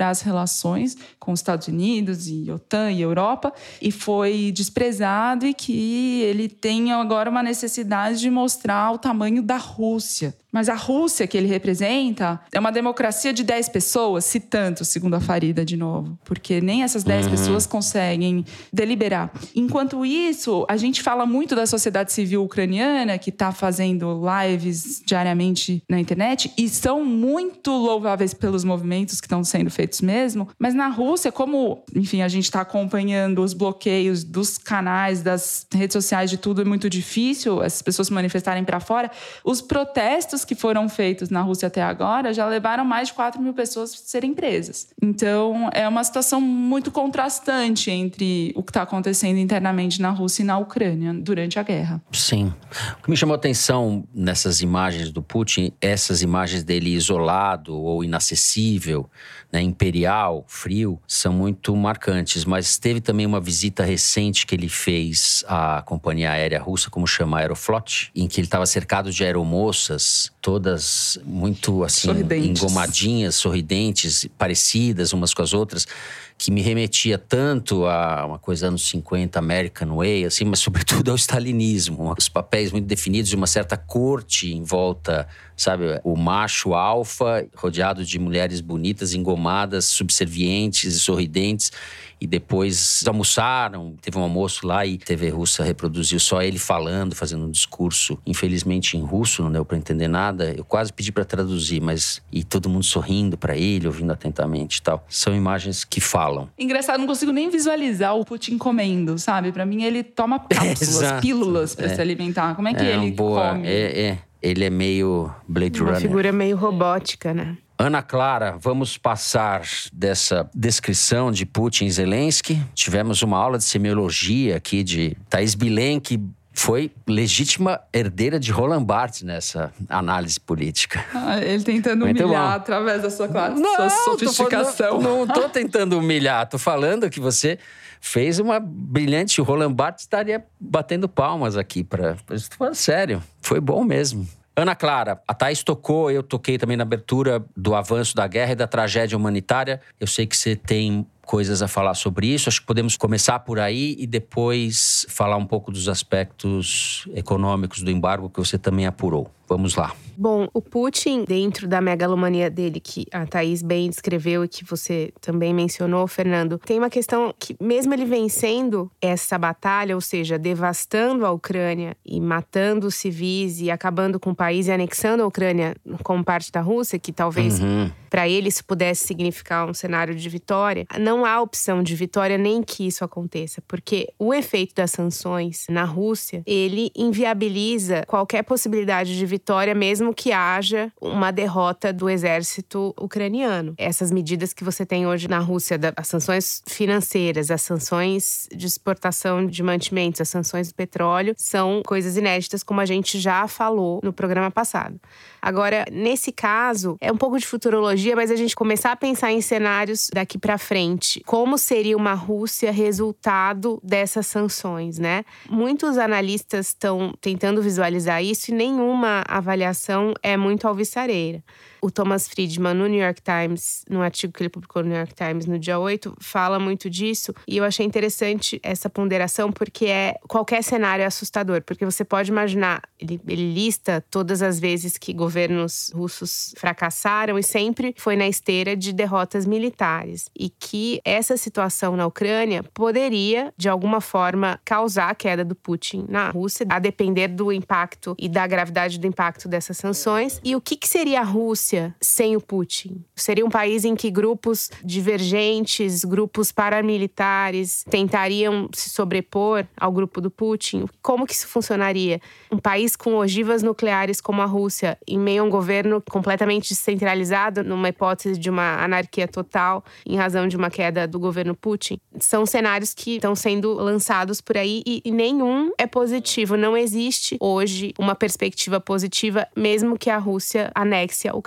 Speaker 4: melhorar as relações com os Estados Unidos e OTAN e Europa, e foi desprezado, e que ele tem agora uma necessidade de mostrar o tamanho da Rússia. Mas a Rússia que ele representa é uma democracia de dez pessoas, se tanto, segundo a Farida de novo. Porque nem essas dez uhum. pessoas conseguem deliberar. Enquanto isso, a gente fala muito da sociedade civil ucraniana, que está fazendo lives diariamente na internet, e são muito louváveis pelos movimentos que estão sendo feitos mesmo. Mas na Rússia, como, enfim, a gente está acompanhando os bloqueios dos canais, das redes sociais, de tudo, é muito difícil essas pessoas se manifestarem para fora. Os protestos que foram feitos na Rússia até agora já levaram mais de quatro mil pessoas a serem presas. Então, é uma situação muito contrastante entre o que está acontecendo internamente na Rússia e na Ucrânia durante a guerra.
Speaker 2: Sim. O que me chamou a atenção nessas imagens do Putin, essas imagens dele isolado ou inacessível, né, imperial, frio, são muito marcantes. Mas teve também uma visita recente que ele fez à companhia aérea russa, como chama, Aeroflot, em que ele estava cercado de aeromoças, todas muito assim,
Speaker 4: sorridentes.
Speaker 2: engomadinhas, sorridentes, parecidas umas com as outras, que me remetia tanto a uma coisa anos cinquenta, American Way, assim, mas sobretudo ao stalinismo. Os papéis muito definidos de uma certa corte em volta, sabe? O macho alfa, rodeado de mulheres bonitas, engomadas, subservientes e sorridentes. E depois almoçaram, teve um almoço lá e a T V russa reproduziu só ele falando, fazendo um discurso, infelizmente em russo, não deu para entender nada. Eu quase pedi para traduzir, mas e todo mundo sorrindo para ele, ouvindo atentamente e tal. São imagens que falam.
Speaker 4: Engraçado, não consigo nem visualizar o Putin comendo, sabe? Para mim ele toma cápsulas,
Speaker 2: Exato.
Speaker 4: pílulas para
Speaker 2: é.
Speaker 4: se alimentar. Como é que
Speaker 2: é
Speaker 4: ele
Speaker 2: boa.
Speaker 4: come?
Speaker 2: É, é. Ele é meio Blade
Speaker 6: Uma
Speaker 2: Runner.
Speaker 6: figura meio robótica, né?
Speaker 2: Ana Clara, vamos passar dessa descrição de Putin e Zelensky. Tivemos uma aula de semiologia aqui de Thaís Bilen, que foi legítima herdeira de Roland Barthes nessa análise política.
Speaker 4: Ah, ele tentando
Speaker 2: Muito
Speaker 4: humilhar
Speaker 2: bom.
Speaker 4: através da sua, classe,
Speaker 2: Não,
Speaker 4: sua sofisticação.
Speaker 2: Tô, não, não tô tentando humilhar, tô falando que você fez uma brilhante... O Roland Barthes estaria batendo palmas aqui para... Estou falando sério, foi bom mesmo. Ana Clara, a Thaís tocou, eu toquei também na abertura do avanço da guerra e da tragédia humanitária. Eu sei que você tem coisas a falar sobre isso. Acho que podemos começar por aí e depois falar um pouco dos aspectos econômicos do embargo que você também apurou. Vamos lá.
Speaker 6: Bom, o Putin, dentro da megalomania dele, que a Thaís bem descreveu e que você também mencionou, Fernando, tem uma questão que, mesmo ele vencendo essa batalha, ou seja, devastando a Ucrânia e matando os civis e acabando com o país e anexando a Ucrânia como parte da Rússia, que talvez
Speaker 2: uhum.
Speaker 6: para ele isso pudesse significar um cenário de vitória, não há opção de vitória nem que isso aconteça, porque o efeito das sanções na Rússia, ele inviabiliza qualquer possibilidade de vitória vitória, mesmo que haja uma derrota do exército ucraniano. Essas medidas que você tem hoje na Rússia, as sanções financeiras, as sanções de exportação de mantimentos, as sanções do petróleo, são coisas inéditas, como a gente já falou no programa passado. Agora, nesse caso, é um pouco de futurologia, mas a gente começar a pensar em cenários daqui para frente. Como seria uma Rússia resultado dessas sanções, né? Muitos analistas estão tentando visualizar isso e nenhuma avaliação é muito alvissareira. O Thomas Friedman, no New York Times, num artigo que ele publicou no New York Times no dia oito, fala muito disso. E eu achei interessante essa ponderação, porque é, qualquer cenário é assustador. Porque você pode imaginar, ele, ele lista todas as vezes que governos russos fracassaram e sempre foi na esteira de derrotas militares. E que essa situação na Ucrânia poderia, de alguma forma, causar a queda do Putin na Rússia, a depender do impacto e da gravidade do impacto dessas sanções. E o que, que seria a Rússia sem o Putin? Seria um país em que grupos divergentes, grupos paramilitares tentariam se sobrepor ao grupo do Putin? Como que isso funcionaria? Um país com ogivas nucleares como a Rússia, em meio a um governo completamente descentralizado, numa hipótese de uma anarquia total, em razão de uma queda do governo Putin? São cenários que estão sendo lançados por aí e, e nenhum é positivo. Não existe hoje uma perspectiva positiva, mesmo que a Rússia anexe a Ucrânia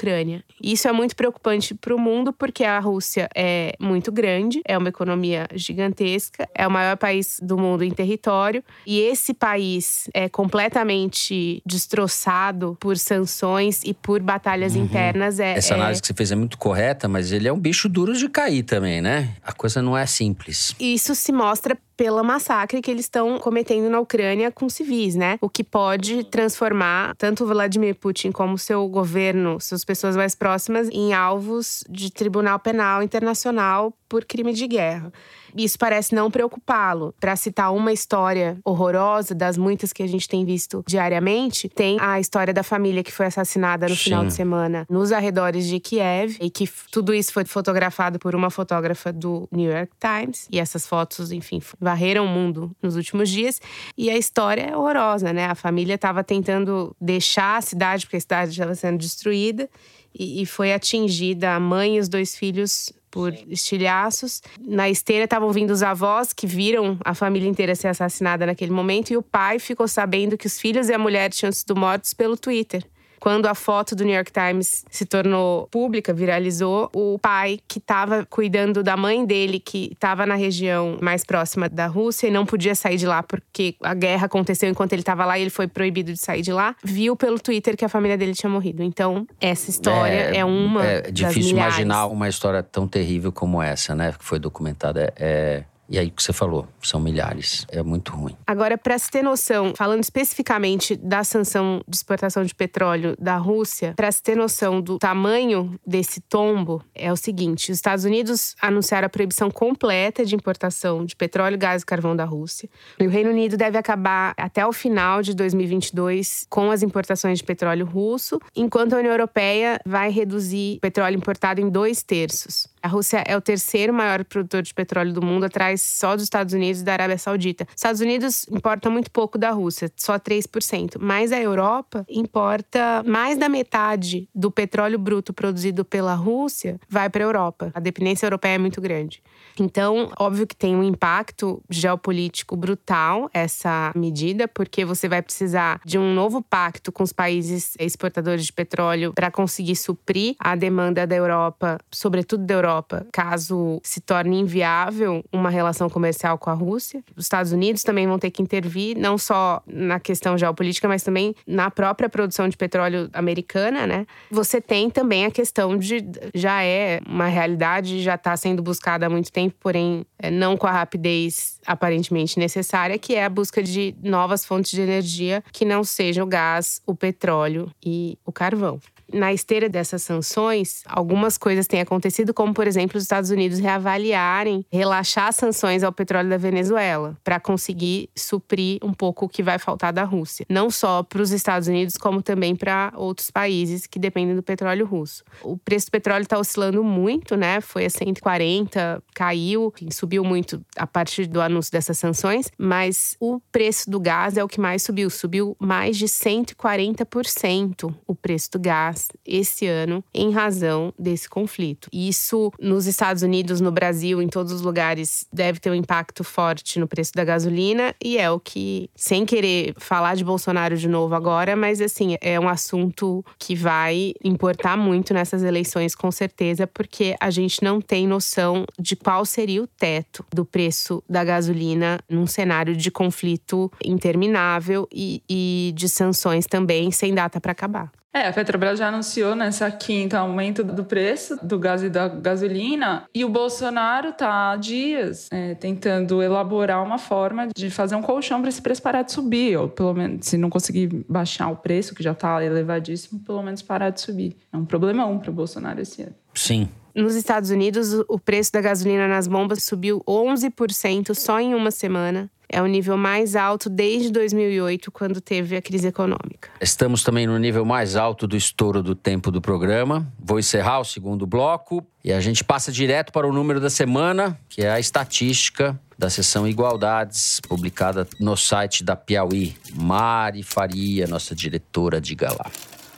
Speaker 6: Ucrânia. Isso é muito preocupante para o mundo porque a Rússia é muito grande, é uma economia gigantesca, é o maior país do mundo em território e esse país é completamente destroçado por sanções e por batalhas uhum. internas. É,
Speaker 2: Essa análise
Speaker 6: é...
Speaker 2: que você fez é muito correta, mas ele é um bicho duro de cair também, né? A coisa não é simples.
Speaker 6: Isso se mostra pela massacre que eles estão cometendo na Ucrânia com civis, né? O que pode transformar tanto o Vladimir Putin como seu governo, suas pessoas mais próximas, em alvos de tribunal penal internacional por crime de guerra. Isso parece não preocupá-lo. Para citar uma história horrorosa das muitas que a gente tem visto diariamente, tem a história da família que foi assassinada no Sim. final de semana nos arredores de Kiev e que tudo isso foi fotografado por uma fotógrafa do New York Times. E essas fotos, enfim, varreram o mundo nos últimos dias. E a história é horrorosa, né? A família estava tentando deixar a cidade, porque a cidade estava sendo destruída. E foi atingida a mãe e os dois filhos por estilhaços. Na esteira estavam vindo os avós, que viram a família inteira ser assassinada naquele momento. E o pai ficou sabendo que os filhos e a mulher tinham sido mortos pelo Twitter. Quando a foto do New York Times se tornou pública, viralizou, o pai que estava cuidando da mãe dele, que estava na região mais próxima da Rússia e não podia sair de lá porque a guerra aconteceu enquanto ele estava lá e ele foi proibido de sair de lá, viu pelo Twitter que a família dele tinha morrido. Então, essa história é, é uma
Speaker 2: É
Speaker 6: das
Speaker 2: difícil
Speaker 6: milhares.
Speaker 2: imaginar uma história tão terrível como essa, né? Que foi documentada. É... E aí o que você falou, são milhares, é muito ruim.
Speaker 6: Agora, para se ter noção, falando especificamente da sanção de exportação de petróleo da Rússia, para se ter noção do tamanho desse tombo, é o seguinte: os Estados Unidos anunciaram a proibição completa de importação de petróleo, gás e carvão da Rússia. E o Reino Unido deve acabar até o final de dois mil e vinte e dois com as importações de petróleo russo, enquanto a União Europeia vai reduzir o petróleo importado em dois terços. A Rússia é o terceiro maior produtor de petróleo do mundo, atrás só dos Estados Unidos e da Arábia Saudita. Os Estados Unidos importam muito pouco da Rússia, só três por cento. Mas a Europa importa mais da metade do petróleo bruto produzido pela Rússia vai para a Europa. A dependência europeia é muito grande. Então, óbvio que tem um impacto geopolítico brutal essa medida, porque você vai precisar de um novo pacto com os países exportadores de petróleo para conseguir suprir a demanda da Europa, sobretudo da Europa, caso se torne inviável uma relação comercial com a Rússia. Os Estados Unidos também vão ter que intervir, não só na questão geopolítica, mas também na própria produção de petróleo americana, né? Você tem também a questão de, já é uma realidade, já está sendo buscada há muito tempo, porém não com a rapidez aparentemente necessária, que é a busca de novas fontes de energia que não sejam o gás, o petróleo e o carvão. Na esteira dessas sanções, algumas coisas têm acontecido, como, por exemplo, os Estados Unidos reavaliarem, relaxar as sanções ao petróleo da Venezuela para conseguir suprir um pouco o que vai faltar da Rússia. Não só para os Estados Unidos, como também para outros países que dependem do petróleo russo. O preço do petróleo está oscilando muito, né? Foi a cento e quarenta, caiu, subiu muito a partir do anúncio dessas sanções, mas o preço do gás é o que mais subiu. Subiu mais de cento e quarenta por cento o preço do gás esse ano em razão desse conflito. Isso nos Estados Unidos, no Brasil, em todos os lugares, deve ter um impacto forte no preço da gasolina e é o que, sem querer falar de Bolsonaro de novo agora, mas assim, é um assunto que vai importar muito nessas eleições com certeza, porque a gente não tem noção de qual seria o teto do preço da gasolina num cenário de conflito interminável e, e de sanções também sem data para acabar.
Speaker 4: É, a Petrobras já anunciou nessa quinta aumento do preço do gás e da gasolina e o Bolsonaro está há dias é, tentando elaborar uma forma de fazer um colchão para esse preço parar de subir, ou pelo menos, se não conseguir baixar o preço, que já está elevadíssimo, pelo menos parar de subir. É um problemão para o Bolsonaro esse ano.
Speaker 2: Sim.
Speaker 6: Nos Estados Unidos, o preço da gasolina nas bombas subiu onze por cento só em uma semana. É o nível mais alto desde dois mil e oito, quando teve a crise econômica.
Speaker 2: Estamos também no nível mais alto do estouro do tempo do programa. Vou encerrar o segundo bloco e a gente passa direto para o número da semana, que é a estatística da seção Igualdades, publicada no site da Piauí. Mari Faria, nossa diretora, diga lá.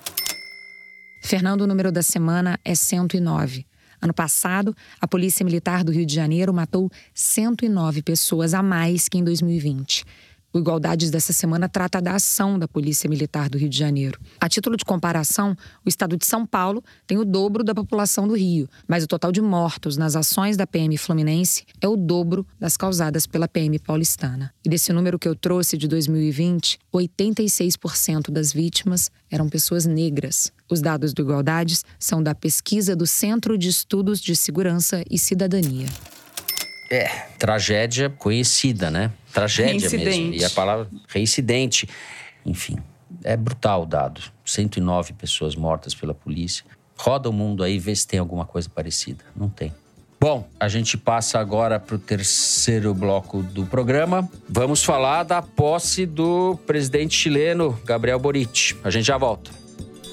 Speaker 11: Fernando, o número da semana é cento e nove. Ano passado, a Polícia Militar do Rio de Janeiro matou cento e nove pessoas a mais que em dois mil e vinte. O Igualdades dessa semana trata da ação da Polícia Militar do Rio de Janeiro. A título de comparação, o estado de São Paulo tem o dobro da população do Rio, mas o total de mortos nas ações da P M Fluminense é o dobro das causadas pela P M paulistana. E desse número que eu trouxe de dois mil e vinte, oitenta e seis por cento das vítimas eram pessoas negras. Os dados do Igualdades são da pesquisa do Centro de Estudos de Segurança e Cidadania.
Speaker 2: É, tragédia conhecida, né? Tragédia mesmo. E a palavra reincidente. Enfim, é brutal o dado. cento e nove pessoas mortas pela polícia. Roda o mundo aí e vê se tem alguma coisa parecida. Não tem. Bom, a gente passa agora para o terceiro bloco do programa. Vamos falar da posse do presidente chileno, Gabriel Boric. A gente já volta.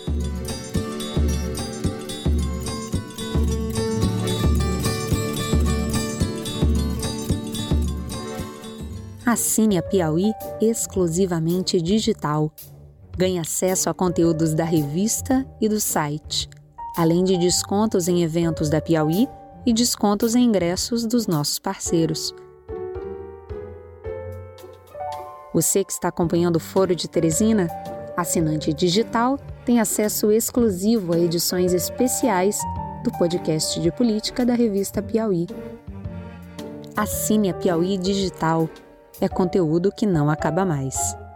Speaker 12: Assine a Piauí exclusivamente digital. Ganhe acesso a conteúdos da revista e do site, além de descontos em eventos da Piauí e descontos em ingressos dos nossos parceiros. Você que está acompanhando o Foro de Teresina, assinante digital, tem acesso exclusivo a edições especiais do podcast de política da revista Piauí. Assine a Piauí digital. É conteúdo que não acaba mais.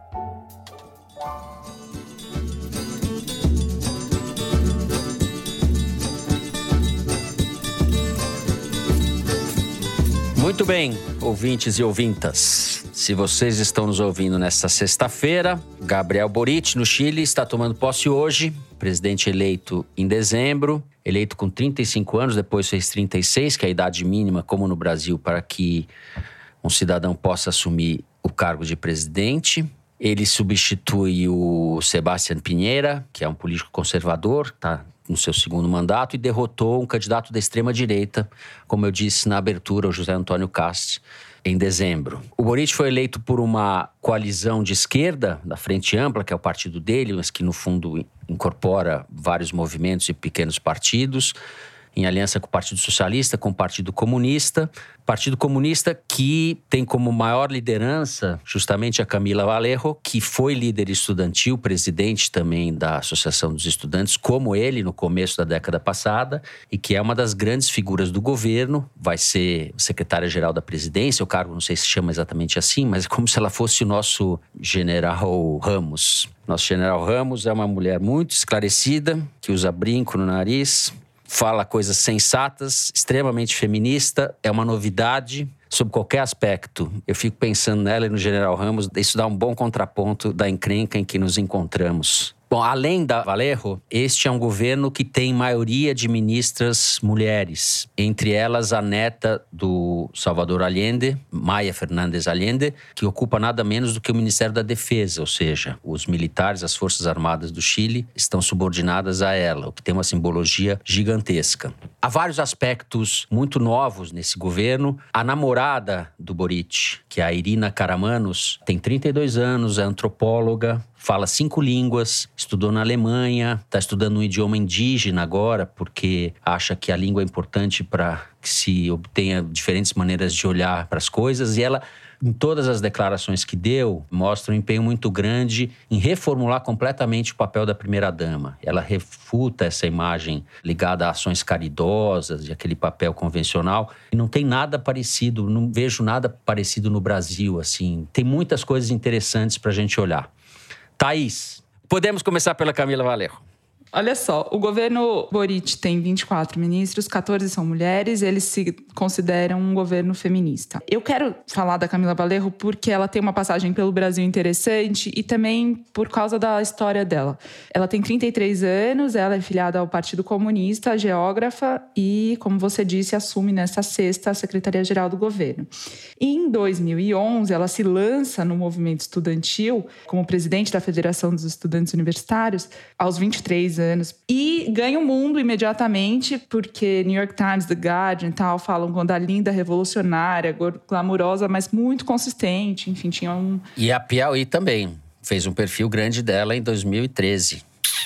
Speaker 2: Muito bem, ouvintes e ouvintas. Se vocês estão nos ouvindo nesta sexta-feira, Gabriel Boric, no Chile, está tomando posse hoje. Presidente eleito em dezembro, eleito com trinta e cinco anos, depois fez trinta e seis, que é a idade mínima, como no Brasil, para que um cidadão possa assumir o cargo de presidente. Ele substitui o Sebastián Piñera, que é um político conservador, está no seu segundo mandato, e derrotou um candidato da extrema-direita, como eu disse na abertura, o José Antônio Kast, em dezembro. O Boric foi eleito por uma coalizão de esquerda, da Frente Ampla, que é o partido dele, mas que no fundo incorpora vários movimentos e pequenos partidos, em aliança com o Partido Socialista, com o Partido Comunista. Partido Comunista que tem como maior liderança justamente a Camila Vallejo, que foi líder estudantil, presidente também da Associação dos Estudantes, como ele no começo da década passada, e que é uma das grandes figuras do governo, vai ser secretária-geral da presidência, o cargo não sei se chama exatamente assim, mas é como se ela fosse o nosso general Ramos. Nosso general Ramos é uma mulher muito esclarecida, que usa brinco no nariz, fala coisas sensatas, extremamente feminista, é uma novidade sob qualquer aspecto. Eu fico pensando nela e no general Ramos, isso dá um bom contraponto da encrenca em que nos encontramos. Bom, além da Vallejo, este é um governo que tem maioria de ministras mulheres. Entre elas, a neta do Salvador Allende, Maya Fernández Allende, que ocupa nada menos do que o Ministério da Defesa, ou seja, os militares, as Forças Armadas do Chile estão subordinadas a ela, o que tem uma simbologia gigantesca. Há vários aspectos muito novos nesse governo. A namorada do Boric, que é a Irina Karamanos, tem trinta e dois anos, é antropóloga, fala cinco línguas, estudou na Alemanha, está estudando um idioma indígena agora, porque acha que a língua é importante para que se obtenha diferentes maneiras de olhar para as coisas. E ela, em todas as declarações que deu, mostra um empenho muito grande em reformular completamente o papel da primeira-dama. Ela refuta essa imagem ligada a ações caridosas, de aquele papel convencional. E não tem nada parecido, não vejo nada parecido no Brasil, assim. Tem muitas coisas interessantes para a gente olhar. Thaís, podemos começar pela Camila Vallejo.
Speaker 4: Olha só, o governo Boric tem vinte e quatro ministros, quatorze são mulheres, eles se consideram um governo feminista. Eu quero falar da Camila Vallejo porque ela tem uma passagem pelo Brasil interessante e também por causa da história dela. Ela tem trinta e três anos, ela é filiada ao Partido Comunista, geógrafa e, como você disse, assume nesta sexta a Secretaria-Geral do Governo. E em dois mil e onze, ela se lança no movimento estudantil como presidente da Federação dos Estudantes Universitários aos vinte e três anos. anos. E ganha o mundo imediatamente, porque New York Times, The Guardian e tal, falam quando a linda, revolucionária, glamurosa, mas muito consistente. Enfim, tinha um...
Speaker 2: E a Piauí também fez um perfil grande dela em dois mil e treze.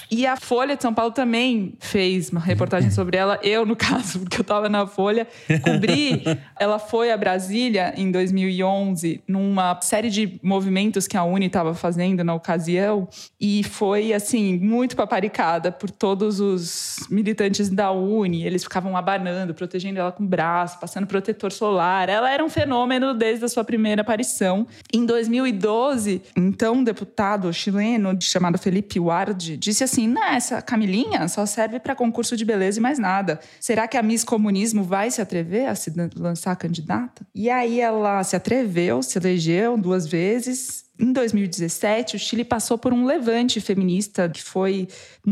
Speaker 4: E a Folha de São Paulo também fez uma reportagem sobre ela. Eu, no caso, porque eu estava na Folha, cobri. Ela foi a Brasília em dois mil e onze, numa série de movimentos que a Uni estava fazendo na ocasião. E foi, assim, muito paparicada por todos os militantes da Uni. Eles ficavam abanando, protegendo ela com o braço, passando protetor solar. Ela era um fenômeno desde a sua primeira aparição. Em dois mil e doze, então, um deputado chileno chamado Felipe Ward disse assim: não, essa Camilinha só serve para concurso de beleza e mais nada. Será que a Miss Comunismo vai se atrever a se lançar candidata? E aí ela se atreveu, se elegeu duas vezes. Em dois mil e dezessete, o Chile passou por um levante feminista que foi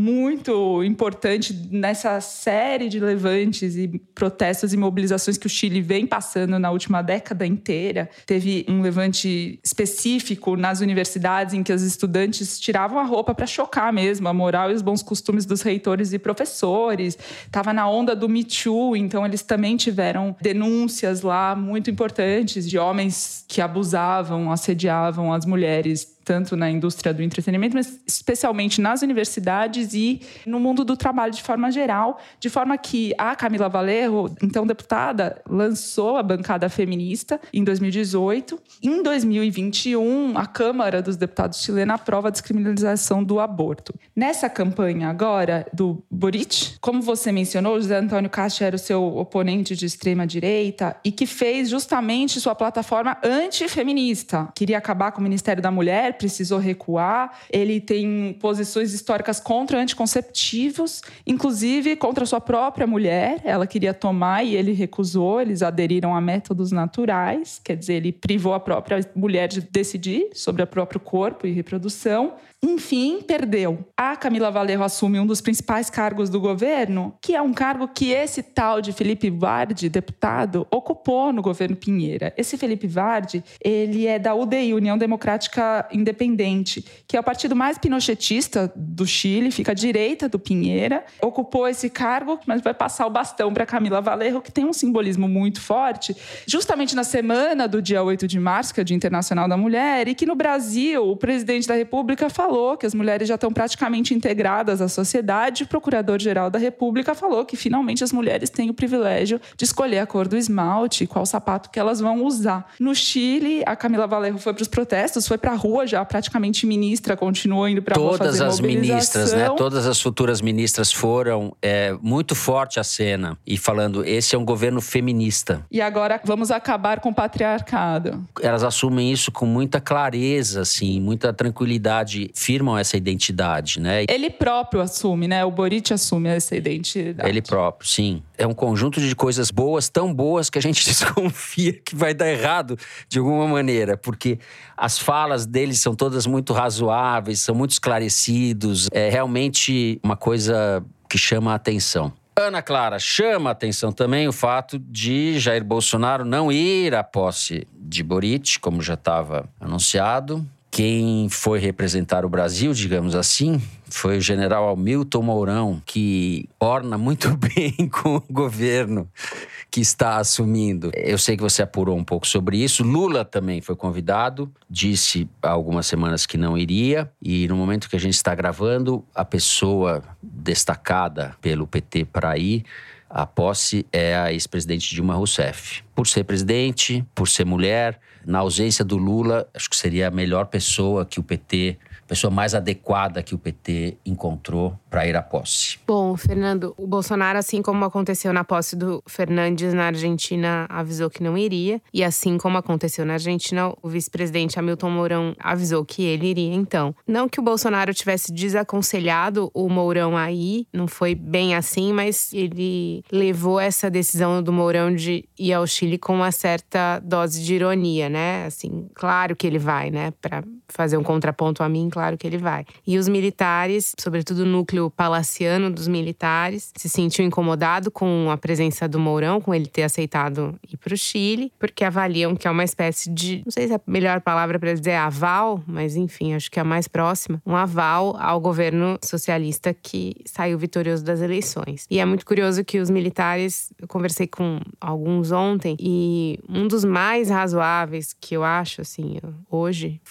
Speaker 4: muito importante nessa série de levantes e protestos e mobilizações que o Chile vem passando na última década inteira. Teve um levante específico nas universidades em que os estudantes tiravam a roupa para chocar mesmo a moral e os bons costumes dos reitores e professores. Estava na onda do Me Too, então eles também tiveram denúncias lá muito importantes de homens que abusavam, assediavam as mulheres. mulheres, tanto na indústria do entretenimento, mas especialmente nas universidades e no mundo do trabalho de forma geral, de forma que a Camila Vallejo, então deputada, lançou a bancada feminista em dois mil e dezoito. Em dois mil e vinte e um, a Câmara dos Deputados chilena aprova a descriminalização do aborto. Nessa campanha agora do Boric, como você mencionou, José Antônio Castro era o seu oponente de extrema-direita e que fez justamente sua plataforma antifeminista. Queria acabar com o Ministério da Mulher, precisou recuar. Ele tem posições históricas contra anticonceptivos, inclusive contra sua própria mulher. Ela queria tomar e ele recusou. Eles aderiram a métodos naturais, quer dizer, ele privou a própria mulher de decidir sobre o próprio corpo e reprodução. Enfim, perdeu. A Camila Vallejo assume um dos principais cargos do governo, que é um cargo que esse tal de Felipe Ward, deputado, ocupou no governo Piñera. Esse Felipe Ward, ele é da U D I, União Democrática Independente, que é o partido mais pinochetista do Chile, fica à direita do Piñera. Ocupou esse cargo, mas vai passar o bastão para Camila Vallejo, que tem um simbolismo muito forte, justamente na semana do dia oito de março, que é o Dia Internacional da Mulher, e que no Brasil, o presidente da República falou que as mulheres já estão praticamente integradas à sociedade. O Procurador-Geral da República falou que finalmente as mulheres têm o privilégio de escolher a cor do esmalte e qual sapato que elas vão usar. No Chile, a Camila Vallejo foi para os protestos, foi para a rua já praticamente ministra, continuou indo para a rua fazer
Speaker 2: mobilização. Todas as ministras, né? Todas as futuras ministras foram. É muito forte a cena. E falando, esse é um governo feminista.
Speaker 4: E agora vamos acabar com o patriarcado.
Speaker 2: Elas assumem isso com muita clareza, assim, muita tranquilidade. Firmam essa identidade, né?
Speaker 4: Ele próprio assume, né? O Boric assume essa identidade.
Speaker 2: Ele próprio, sim. É um conjunto de coisas boas, tão boas que a gente desconfia que vai dar errado de alguma maneira, porque as falas deles são todas muito razoáveis, são muito esclarecidos. É realmente uma coisa que chama a atenção. Ana Clara, chama a atenção também o fato de Jair Bolsonaro não ir à posse de Boric, como já estava anunciado. Quem foi representar o Brasil, digamos assim, foi o general Hamilton Mourão, que orna muito bem com o governo que está assumindo. Eu sei que você apurou um pouco sobre isso. Lula também foi convidado, disse há algumas semanas que não iria. E no momento que a gente está gravando, a pessoa destacada pelo P T para ir à posse é a ex-presidente Dilma Rousseff. Por ser presidente, por ser mulher, na ausência do Lula, acho que seria a melhor pessoa que o P T, a pessoa mais adequada que o P T encontrou para ir à posse.
Speaker 6: Bom, Fernando, o Bolsonaro, assim como aconteceu na posse do Fernandes na Argentina, avisou que não iria. E assim como aconteceu na Argentina, o vice-presidente Hamilton Mourão avisou que ele iria, então. Não que o Bolsonaro tivesse desaconselhado o Mourão a ir, não foi bem assim, mas ele levou essa decisão do Mourão de ir ao Chile com uma certa dose de ironia, né? Assim, claro que ele vai, né? Para fazer um contraponto a mim, claro que ele vai. E os militares, sobretudo o núcleo palaciano dos militares, se sentiu incomodado com a presença do Mourão, com ele ter aceitado ir para o Chile, porque avaliam que é uma espécie de, não sei se é a melhor palavra para dizer aval, mas enfim, acho que é a mais próxima, um aval ao governo socialista que saiu vitorioso das eleições. E é muito curioso que os militares, eu conversei com alguns ontem, e um dos mais razoáveis que eu acho, assim, hoje, foi um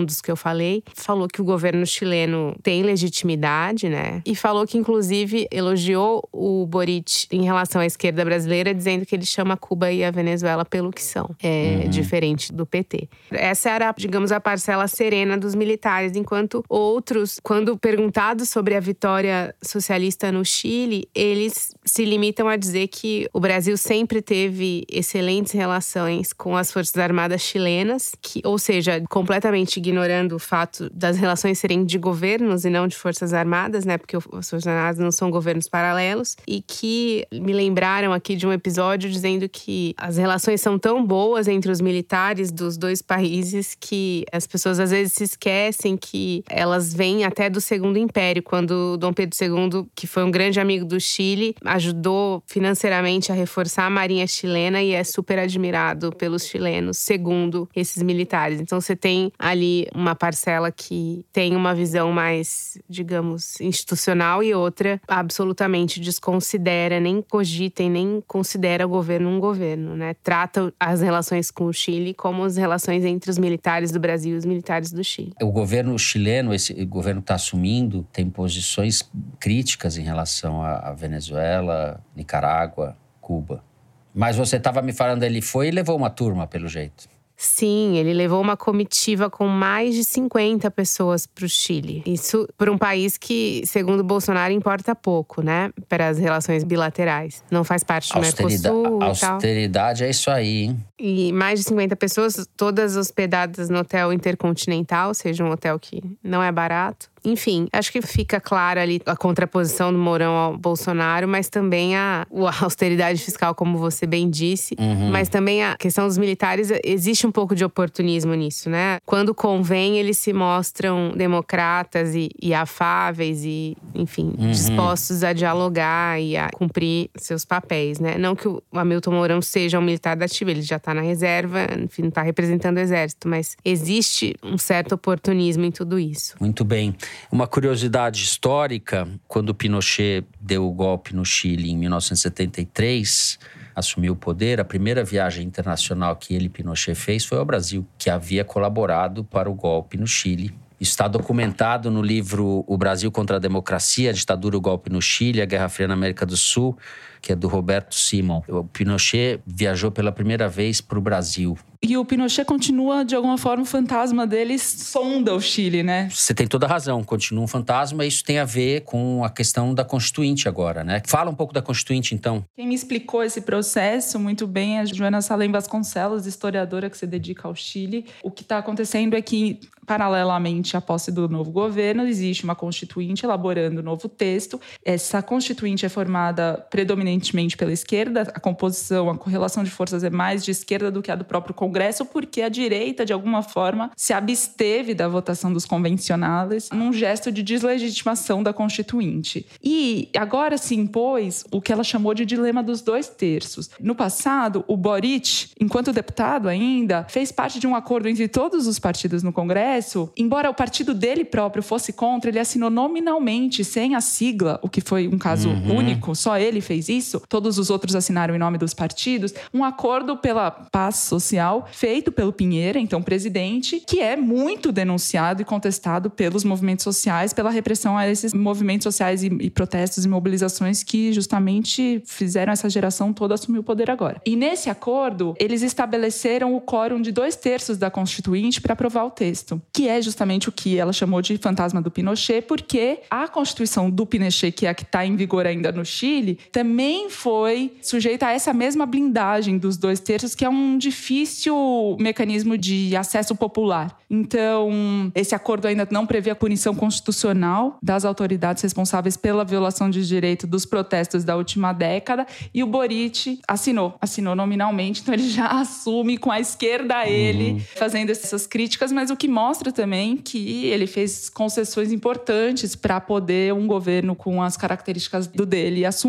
Speaker 6: dos que eu falei. Falou que o governo chileno tem legitimidade, né? E falou que, inclusive, elogiou o Boric em relação à esquerda brasileira, dizendo que ele chama Cuba e a Venezuela pelo que são. É uhum. diferente do P T. Essa era, digamos, a parcela serena dos militares, enquanto outros, quando perguntados sobre a vitória socialista no Chile, eles se limitam a dizer que o Brasil sempre teve excelentes relações com as Forças Armadas chilenas, que, ou seja, completamente ignorando o fato das relações serem de governos e não de Forças Armadas, né? Porque as Forças Armadas não são governos paralelos, e que me lembraram aqui de um episódio dizendo que as relações são tão boas entre os militares dos dois países que as pessoas às vezes se esquecem que elas vêm até do Segundo Império, quando Dom Pedro segundo, que foi um grande amigo do Chile, ajudou financeiramente a reforçar a marinha chilena e é super admirado pelos chilenos, segundo esses militares. Então você tem ali uma parcela que tem uma visão mais, digamos, institucional e outra absolutamente desconsidera, nem cogita e nem considera o governo um governo, né? Trata as relações com o Chile como as relações entre os militares do Brasil e os militares do Chile.
Speaker 2: O governo chileno, esse governo que está assumindo, tem posições críticas em relação a Venezuela, Nicarágua, Cuba. Mas você estava me falando, ele foi e levou uma turma, pelo jeito.
Speaker 6: Sim, ele levou uma comitiva com mais de cinquenta pessoas para o Chile. Isso para um país que, segundo Bolsonaro, importa pouco, né? Para as relações bilaterais. Não faz parte do Mercosul e tal.
Speaker 2: Austeridade é isso aí, hein?
Speaker 6: E mais de cinquenta pessoas, todas hospedadas no Hotel Intercontinental, ou seja, um hotel que não é barato. Enfim, acho que fica clara ali a contraposição do Mourão ao Bolsonaro, mas também a, a austeridade fiscal, como você bem disse. Uhum. Mas também a questão dos militares, existe um pouco de oportunismo nisso, né? Quando convém, eles se mostram democratas e, e afáveis e, enfim, uhum. dispostos a dialogar e a cumprir seus papéis, né? Não que o Hamilton Mourão seja um militar da ativa, ele já está na reserva, enfim, não está representando o exército, mas existe um certo oportunismo em tudo isso.
Speaker 2: Muito bem. Uma curiosidade histórica, quando Pinochet deu o golpe no Chile em mil novecentos e setenta e três, assumiu o poder, a primeira viagem internacional que ele, Pinochet, fez foi ao Brasil, que havia colaborado para o golpe no Chile. Isso está documentado no livro O Brasil contra a Democracia, a Ditadura, o Golpe no Chile, a Guerra Fria na América do Sul, que é do Roberto Simon. O Pinochet viajou pela primeira vez para o Brasil.
Speaker 4: E o Pinochet continua, de alguma forma, o fantasma dele sonda o Chile, né?
Speaker 2: Você tem toda a razão, continua um fantasma. Isso tem a ver com a questão da Constituinte agora, né? Fala um pouco da Constituinte, então.
Speaker 4: Quem me explicou esse processo muito bem é a Joana Salem Vasconcelos, historiadora que se dedica ao Chile. O que está acontecendo é que, paralelamente à posse do novo governo, existe uma Constituinte elaborando um novo texto. Essa Constituinte é formada predominantemente pela esquerda. A composição, a correlação de forças é mais de esquerda do que a do próprio Congresso. Congresso, porque a direita, de alguma forma, se absteve da votação dos convencionais num gesto de deslegitimação da Constituinte. E agora se impôs o que ela chamou de dilema dos dois terços. No passado, o Boric, enquanto deputado ainda, fez parte de um acordo entre todos os partidos no Congresso. Embora o partido dele próprio fosse contra, ele assinou nominalmente, sem a sigla, o que foi um caso uhum. único, só ele fez isso. Todos os outros assinaram em nome dos partidos. Um acordo pela paz social feito pelo Pinheira, então presidente, que é muito denunciado e contestado pelos movimentos sociais, pela repressão a esses movimentos sociais e, e protestos e mobilizações que justamente fizeram essa geração toda assumir o poder agora. E nesse acordo, eles estabeleceram o quórum de dois terços da Constituinte para aprovar o texto, que é justamente o que ela chamou de fantasma do Pinochet, porque a Constituição do Pinochet, que é a que está em vigor ainda no Chile, também foi sujeita a essa mesma blindagem dos dois terços, que é um difícil mecanismo de acesso popular. Então, esse acordo ainda não prevê a punição constitucional das autoridades responsáveis pela violação de direito dos protestos da última década, e o Boric assinou, assinou nominalmente, então ele já assume com a esquerda a ele, uhum. fazendo essas críticas, mas o que mostra também que ele fez concessões importantes para poder um governo com as características do dele assumir.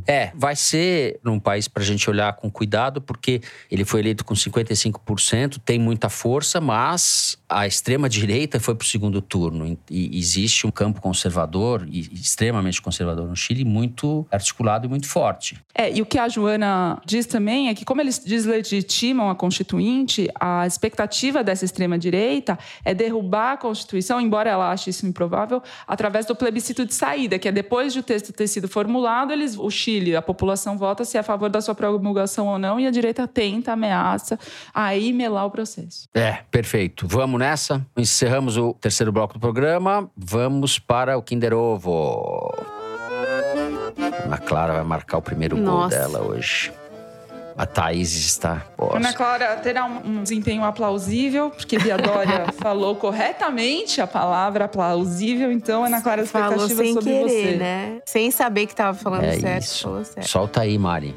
Speaker 2: É, vai ser num país pra gente olhar com cuidado, porque ele foi eleito com cinquenta e cinco por cento, tem muita força, mas a extrema-direita foi pro segundo turno. E existe um campo conservador, e extremamente conservador no Chile, muito articulado e muito forte.
Speaker 4: É, e o que a Joana diz também é que, como eles deslegitimam a Constituinte, a expectativa dessa extrema-direita é derrubar a Constituição, embora ela ache isso improvável, através do plebiscito de saída, que é depois de o texto ter sido formulado, eles, o Chile, a população vota se é a favor da sua promulgação ou não, e a direita tenta, ameaça, aí melar o processo.
Speaker 2: É, perfeito. Vamos nessa? Encerramos o terceiro bloco do programa. Vamos para o Kinder Ovo. Ana Clara vai marcar o primeiro
Speaker 6: Nossa.
Speaker 2: gol dela hoje. A Thaís está... Poxa.
Speaker 4: Ana Clara terá um, um desempenho aplausível, porque Bia Dória falou corretamente a palavra aplausível, então Ana Clara, expectativa
Speaker 6: falou sem
Speaker 4: sobre
Speaker 6: querer,
Speaker 4: você.
Speaker 6: né? Sem saber que estava falando
Speaker 2: É
Speaker 6: certo,
Speaker 2: isso.
Speaker 6: falou certo.
Speaker 2: Solta aí, Mari.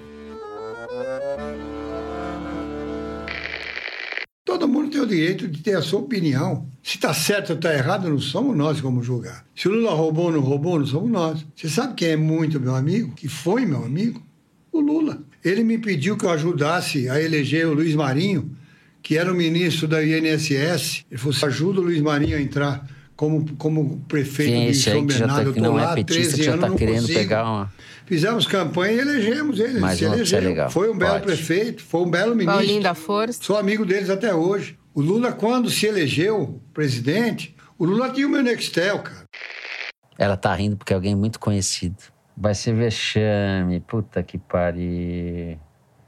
Speaker 13: Todo mundo tem o direito de ter a sua opinião. Se está certo ou está errado, não somos nós como julgar. Se o Lula roubou ou não roubou, não somos nós. Você sabe quem é muito meu amigo? Que foi meu amigo? O Lula. Ele me pediu que eu ajudasse a eleger o Luiz Marinho, que era o ministro da I N S S. Ele falou, ajuda o Luiz Marinho a entrar como, como prefeito
Speaker 2: Quem é
Speaker 13: de
Speaker 2: esse
Speaker 13: São
Speaker 2: aí que já
Speaker 13: Bernardo.
Speaker 2: tá,
Speaker 13: Eu
Speaker 2: que
Speaker 13: estou
Speaker 2: não
Speaker 13: lá
Speaker 2: é
Speaker 13: há
Speaker 2: petista, que
Speaker 13: treze
Speaker 2: já
Speaker 13: anos,
Speaker 2: está
Speaker 13: não
Speaker 2: querendo
Speaker 13: consigo.
Speaker 2: pegar uma...
Speaker 13: Fizemos campanha e elegemos ele.
Speaker 2: Mais
Speaker 13: Ele
Speaker 2: uma,
Speaker 13: se
Speaker 2: isso é
Speaker 13: elegeu.
Speaker 2: legal.
Speaker 13: Foi um belo
Speaker 2: Pode.
Speaker 13: prefeito, foi um belo ministro.
Speaker 6: Paulinho da Força.
Speaker 13: Sou amigo deles até hoje. O Lula, quando se elegeu presidente, o Lula tinha o meu Nextel, cara.
Speaker 2: Ela tá rindo porque é alguém muito conhecido. Vai ser vexame. Puta que pariu.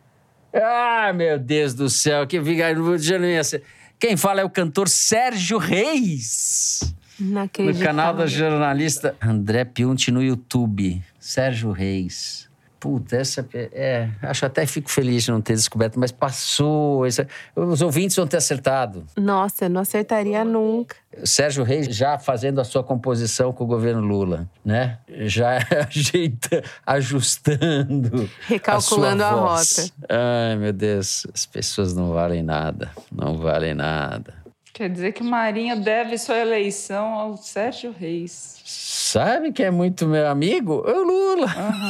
Speaker 2: Ah, meu Deus do céu. Que vigário já não ia ser. Quem fala é o cantor Sérgio Reis.
Speaker 6: Não
Speaker 2: No canal da jornalista André Piunti no YouTube. Sérgio Reis. Puta, essa... É, acho até que fico feliz de não ter descoberto, mas passou. Essa, os ouvintes vão ter acertado.
Speaker 6: Nossa, eu não acertaria nunca.
Speaker 2: Sérgio Reis já fazendo a sua composição com o governo Lula, né? Já ajeita, ajustando
Speaker 6: Recalculando
Speaker 2: a, sua
Speaker 6: a
Speaker 2: voz.
Speaker 6: rota.
Speaker 2: Ai, meu Deus, as pessoas não valem nada, não valem nada.
Speaker 4: Quer dizer que Marinha deve sua eleição ao Sérgio Reis.
Speaker 2: Sabe quem é muito meu amigo? É o Lula.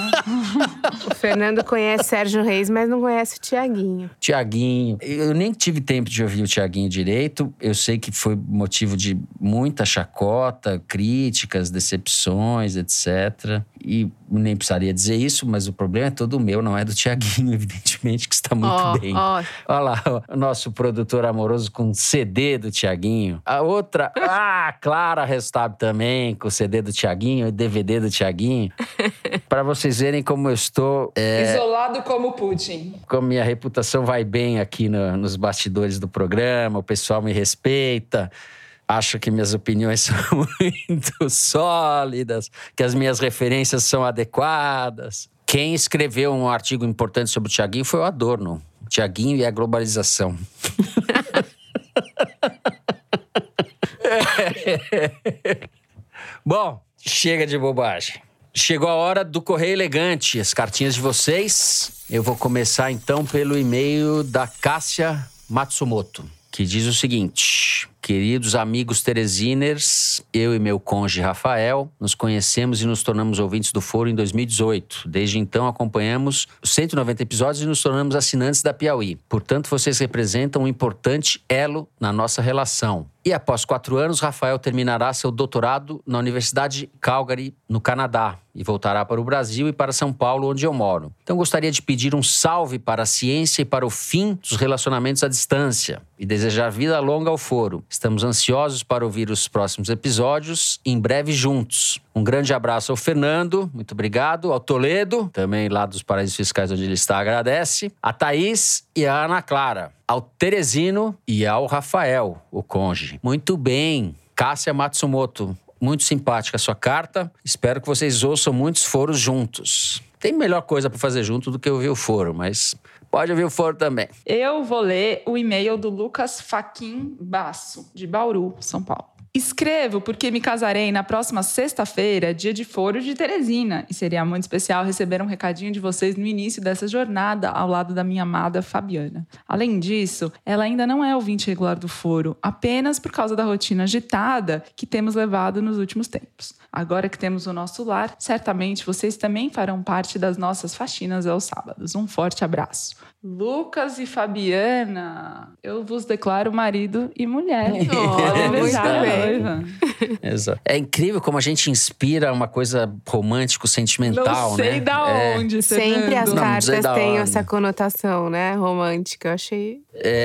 Speaker 6: O Fernando conhece Sérgio Reis, mas não conhece o Tiaguinho.
Speaker 2: Tiaguinho. Eu nem tive tempo de ouvir o Tiaguinho direito. Eu sei que foi motivo de muita chacota, críticas, decepções, etcétera. E nem precisaria dizer isso, mas o problema é todo meu, não é do Tiaguinho, evidentemente, que está muito
Speaker 6: oh,
Speaker 2: bem.
Speaker 6: Oh.
Speaker 2: Olha lá, o nosso produtor amoroso com C D do Tiaguinho. A outra, ah, Clara Restab também, com o C D do Tiaguinho e D V D do Tiaguinho. Para vocês verem como eu estou... É,
Speaker 4: isolado como Putin.
Speaker 2: Como minha reputação vai bem aqui no, nos bastidores do programa, o pessoal me respeita... Acho que minhas opiniões são muito sólidas, que as minhas referências são adequadas. Quem escreveu um artigo importante sobre o Tiaguinho foi o Adorno. Tiaguinho e a globalização. Bom, chega de bobagem. Chegou a hora do Correio Elegante, as cartinhas de vocês. Eu vou começar então pelo e-mail da Cássia Matsumoto, que diz o seguinte: queridos amigos teresiners, eu e meu cônjuge Rafael nos conhecemos e nos tornamos ouvintes do Foro em dois mil e dezoito. Desde então acompanhamos os cento e noventa episódios e nos tornamos assinantes da Piauí. Portanto, vocês representam um importante elo na nossa relação. E após quatro anos, Rafael terminará seu doutorado na Universidade Calgary, no Canadá, e voltará para o Brasil e para São Paulo, onde eu moro. Então, gostaria de pedir um salve para a ciência e para o fim dos relacionamentos à distância e desejar vida longa ao Foro. Estamos ansiosos para ouvir os próximos episódios, em breve juntos. Um grande abraço ao Fernando, muito obrigado, ao Toledo, também lá dos Paraísos Fiscais onde ele está, agradece, a Thaís e a Ana Clara, ao Teresino e ao Rafael, o cônjuge. Muito bem, Cássia Matsumoto, muito simpática a sua carta, espero que vocês ouçam muitos foros juntos. Tem melhor coisa para fazer junto do que ouvir o foro, mas pode ouvir o foro também.
Speaker 4: Eu vou ler o e-mail do Lucas Faquin Basso, de Bauru, São Paulo. Escrevo porque me casarei na próxima sexta-feira, dia de Foro de Teresina. E seria muito especial receber um recadinho de vocês no início dessa jornada, ao lado da minha amada Fabiana. Além disso, ela ainda não é ouvinte regular do Foro, apenas por causa da rotina agitada que temos levado nos últimos tempos. Agora que temos o nosso lar, certamente vocês também farão parte das nossas faxinas aos sábados. Um forte abraço. Lucas e Fabiana, eu vos declaro marido e mulher.
Speaker 6: Oh, muito bem.
Speaker 2: Exato. É incrível como a gente inspira uma coisa romântico, sentimental,
Speaker 4: Não sei
Speaker 2: né?
Speaker 4: da onde,
Speaker 6: é. Sempre as
Speaker 2: Não,
Speaker 6: cartas
Speaker 2: não
Speaker 6: têm
Speaker 2: onde.
Speaker 6: essa conotação, né? Romântica. Eu achei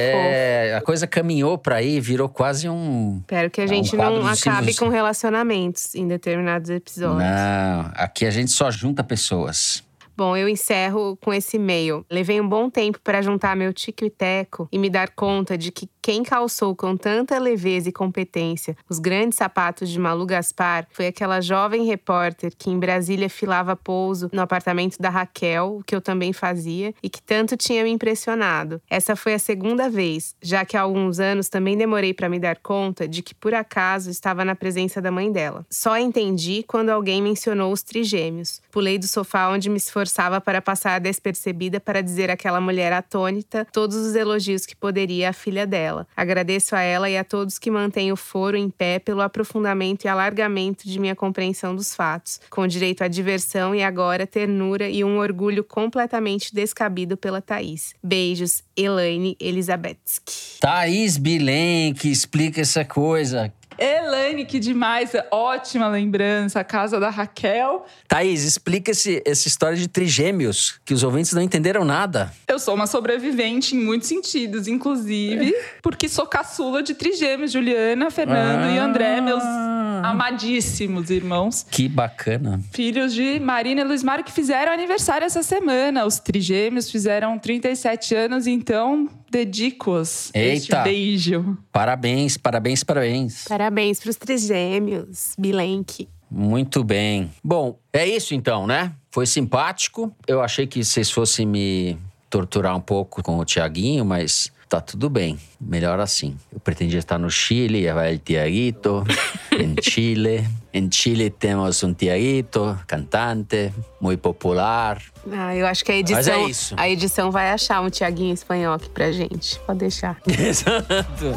Speaker 2: É,
Speaker 6: fofo.
Speaker 2: a coisa caminhou pra aí, virou quase um...
Speaker 6: Espero que a
Speaker 2: um
Speaker 6: gente
Speaker 2: quadro
Speaker 6: não
Speaker 2: dos
Speaker 6: acabe
Speaker 2: Silvios.
Speaker 6: com relacionamentos em determinados episódios.
Speaker 2: Não, aqui a gente só junta pessoas.
Speaker 6: Bom, eu encerro com esse e-mail. Levei um bom tempo para juntar meu tico e teco e me dar conta de que quem calçou com tanta leveza e competência os grandes sapatos de Malu Gaspar foi aquela jovem repórter que em Brasília filava pouso no apartamento da Raquel, o que eu também fazia, e que tanto tinha me impressionado. Essa foi a segunda vez, já que há alguns anos também demorei para me dar conta de que por acaso estava na presença da mãe dela. Só entendi quando alguém mencionou os trigêmeos. Pulei do sofá onde me esforçava para passar despercebida para dizer àquela mulher atônita todos os elogios que poderia a filha dela. Agradeço a ela e a todos que mantêm o foro em pé pelo aprofundamento e alargamento de minha compreensão dos fatos, com direito à diversão e agora ternura e um orgulho completamente descabido pela Thaís. Beijos, Elaine Elizabetsky.
Speaker 2: Thaís Bilenque, explica essa coisa.
Speaker 4: Elaine, que demais, ótima lembrança, a casa da Raquel.
Speaker 2: Thaís, explica esse, essa história de trigêmeos, que os ouvintes não entenderam nada.
Speaker 4: Eu sou uma sobrevivente em muitos sentidos, inclusive porque sou caçula de trigêmeos, Juliana, Fernando
Speaker 2: ah.
Speaker 4: e André, meus amadíssimos irmãos.
Speaker 2: Que bacana.
Speaker 4: Filhos de Marina e Luiz Mário, que fizeram aniversário essa semana. Os trigêmeos fizeram trinta e sete anos, então dedico-os este beijo.
Speaker 2: Parabéns, parabéns, parabéns.
Speaker 6: Parabéns pros trigêmeos, Bilenque.
Speaker 2: Muito bem. Bom, é isso então, né? Foi simpático. Eu achei que vocês fossem me torturar um pouco com o Tiaguinho, mas tá tudo bem. Melhor assim. Eu pretendia estar no Chile, vai o Tiaguito. Em Chile. Em Chile temos um Tiaguito, cantante, muito popular.
Speaker 6: Ah, eu acho que a edição,
Speaker 2: Mas é isso.
Speaker 6: a edição vai achar um Tiaguinho espanhol aqui pra gente. Pode deixar.
Speaker 2: Exato.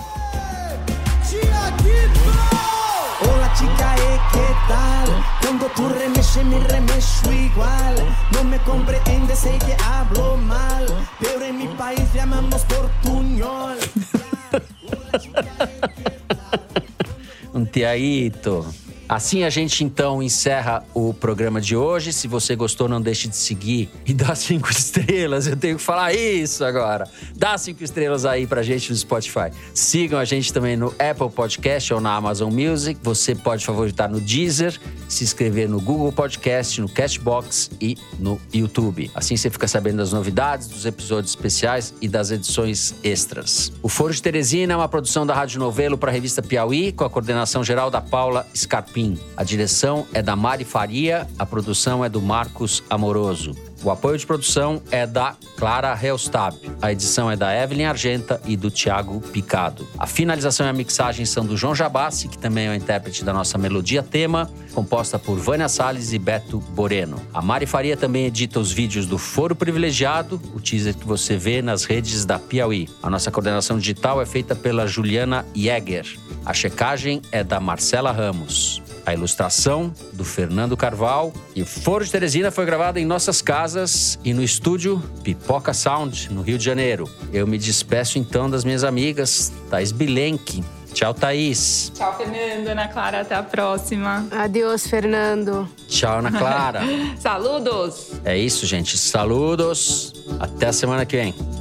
Speaker 14: Hola chica, eh, ¿qué tal? Cuando tú remexes, me remexo igual. No me compreendes, sei que hablo mal. Pero en mi país llamamos portuñol.
Speaker 2: Um Tiaguito. Assim a gente então encerra o programa de hoje. Se você gostou, não deixe de seguir e dar cinco estrelas. Eu tenho que falar isso agora. Dá cinco estrelas aí pra gente no Spotify. Sigam a gente também no Apple Podcast ou na Amazon Music. Você pode favoritar no Deezer, se inscrever no Google Podcast, no Castbox e no YouTube. Assim você fica sabendo das novidades, dos episódios especiais e das edições extras. O Foro de Teresina é uma produção da Rádio Novelo para a revista Piauí, com a coordenação geral da Paula Scarpim. A direção é da Mari Faria, a produção é do Marcos Amoroso. O apoio de produção é da Clara Helstab. A edição é da Evelyn Argenta e do Thiago Picado. A finalização e a mixagem são do João Jabassi, que também é o intérprete da nossa melodia tema, composta por Vânia Salles e Beto Boreno. A Mari Faria também edita os vídeos do Foro Privilegiado, o teaser que você vê nas redes da Piauí. A nossa coordenação digital é feita pela Juliana Jäger. A checagem é da Marcela Ramos. A ilustração do Fernando Carvalho. E o Foro de Teresina foi gravado em nossas casas e no estúdio Pipoca Sound, no Rio de Janeiro. Eu me despeço então das minhas amigas, Thaís Bilenque. Tchau, Thaís.
Speaker 4: Tchau, Fernando, Ana Clara. Até a próxima.
Speaker 6: Adeus, Fernando.
Speaker 2: Tchau, Ana Clara.
Speaker 4: Saludos.
Speaker 2: É isso, gente. Saludos. Até a semana que vem.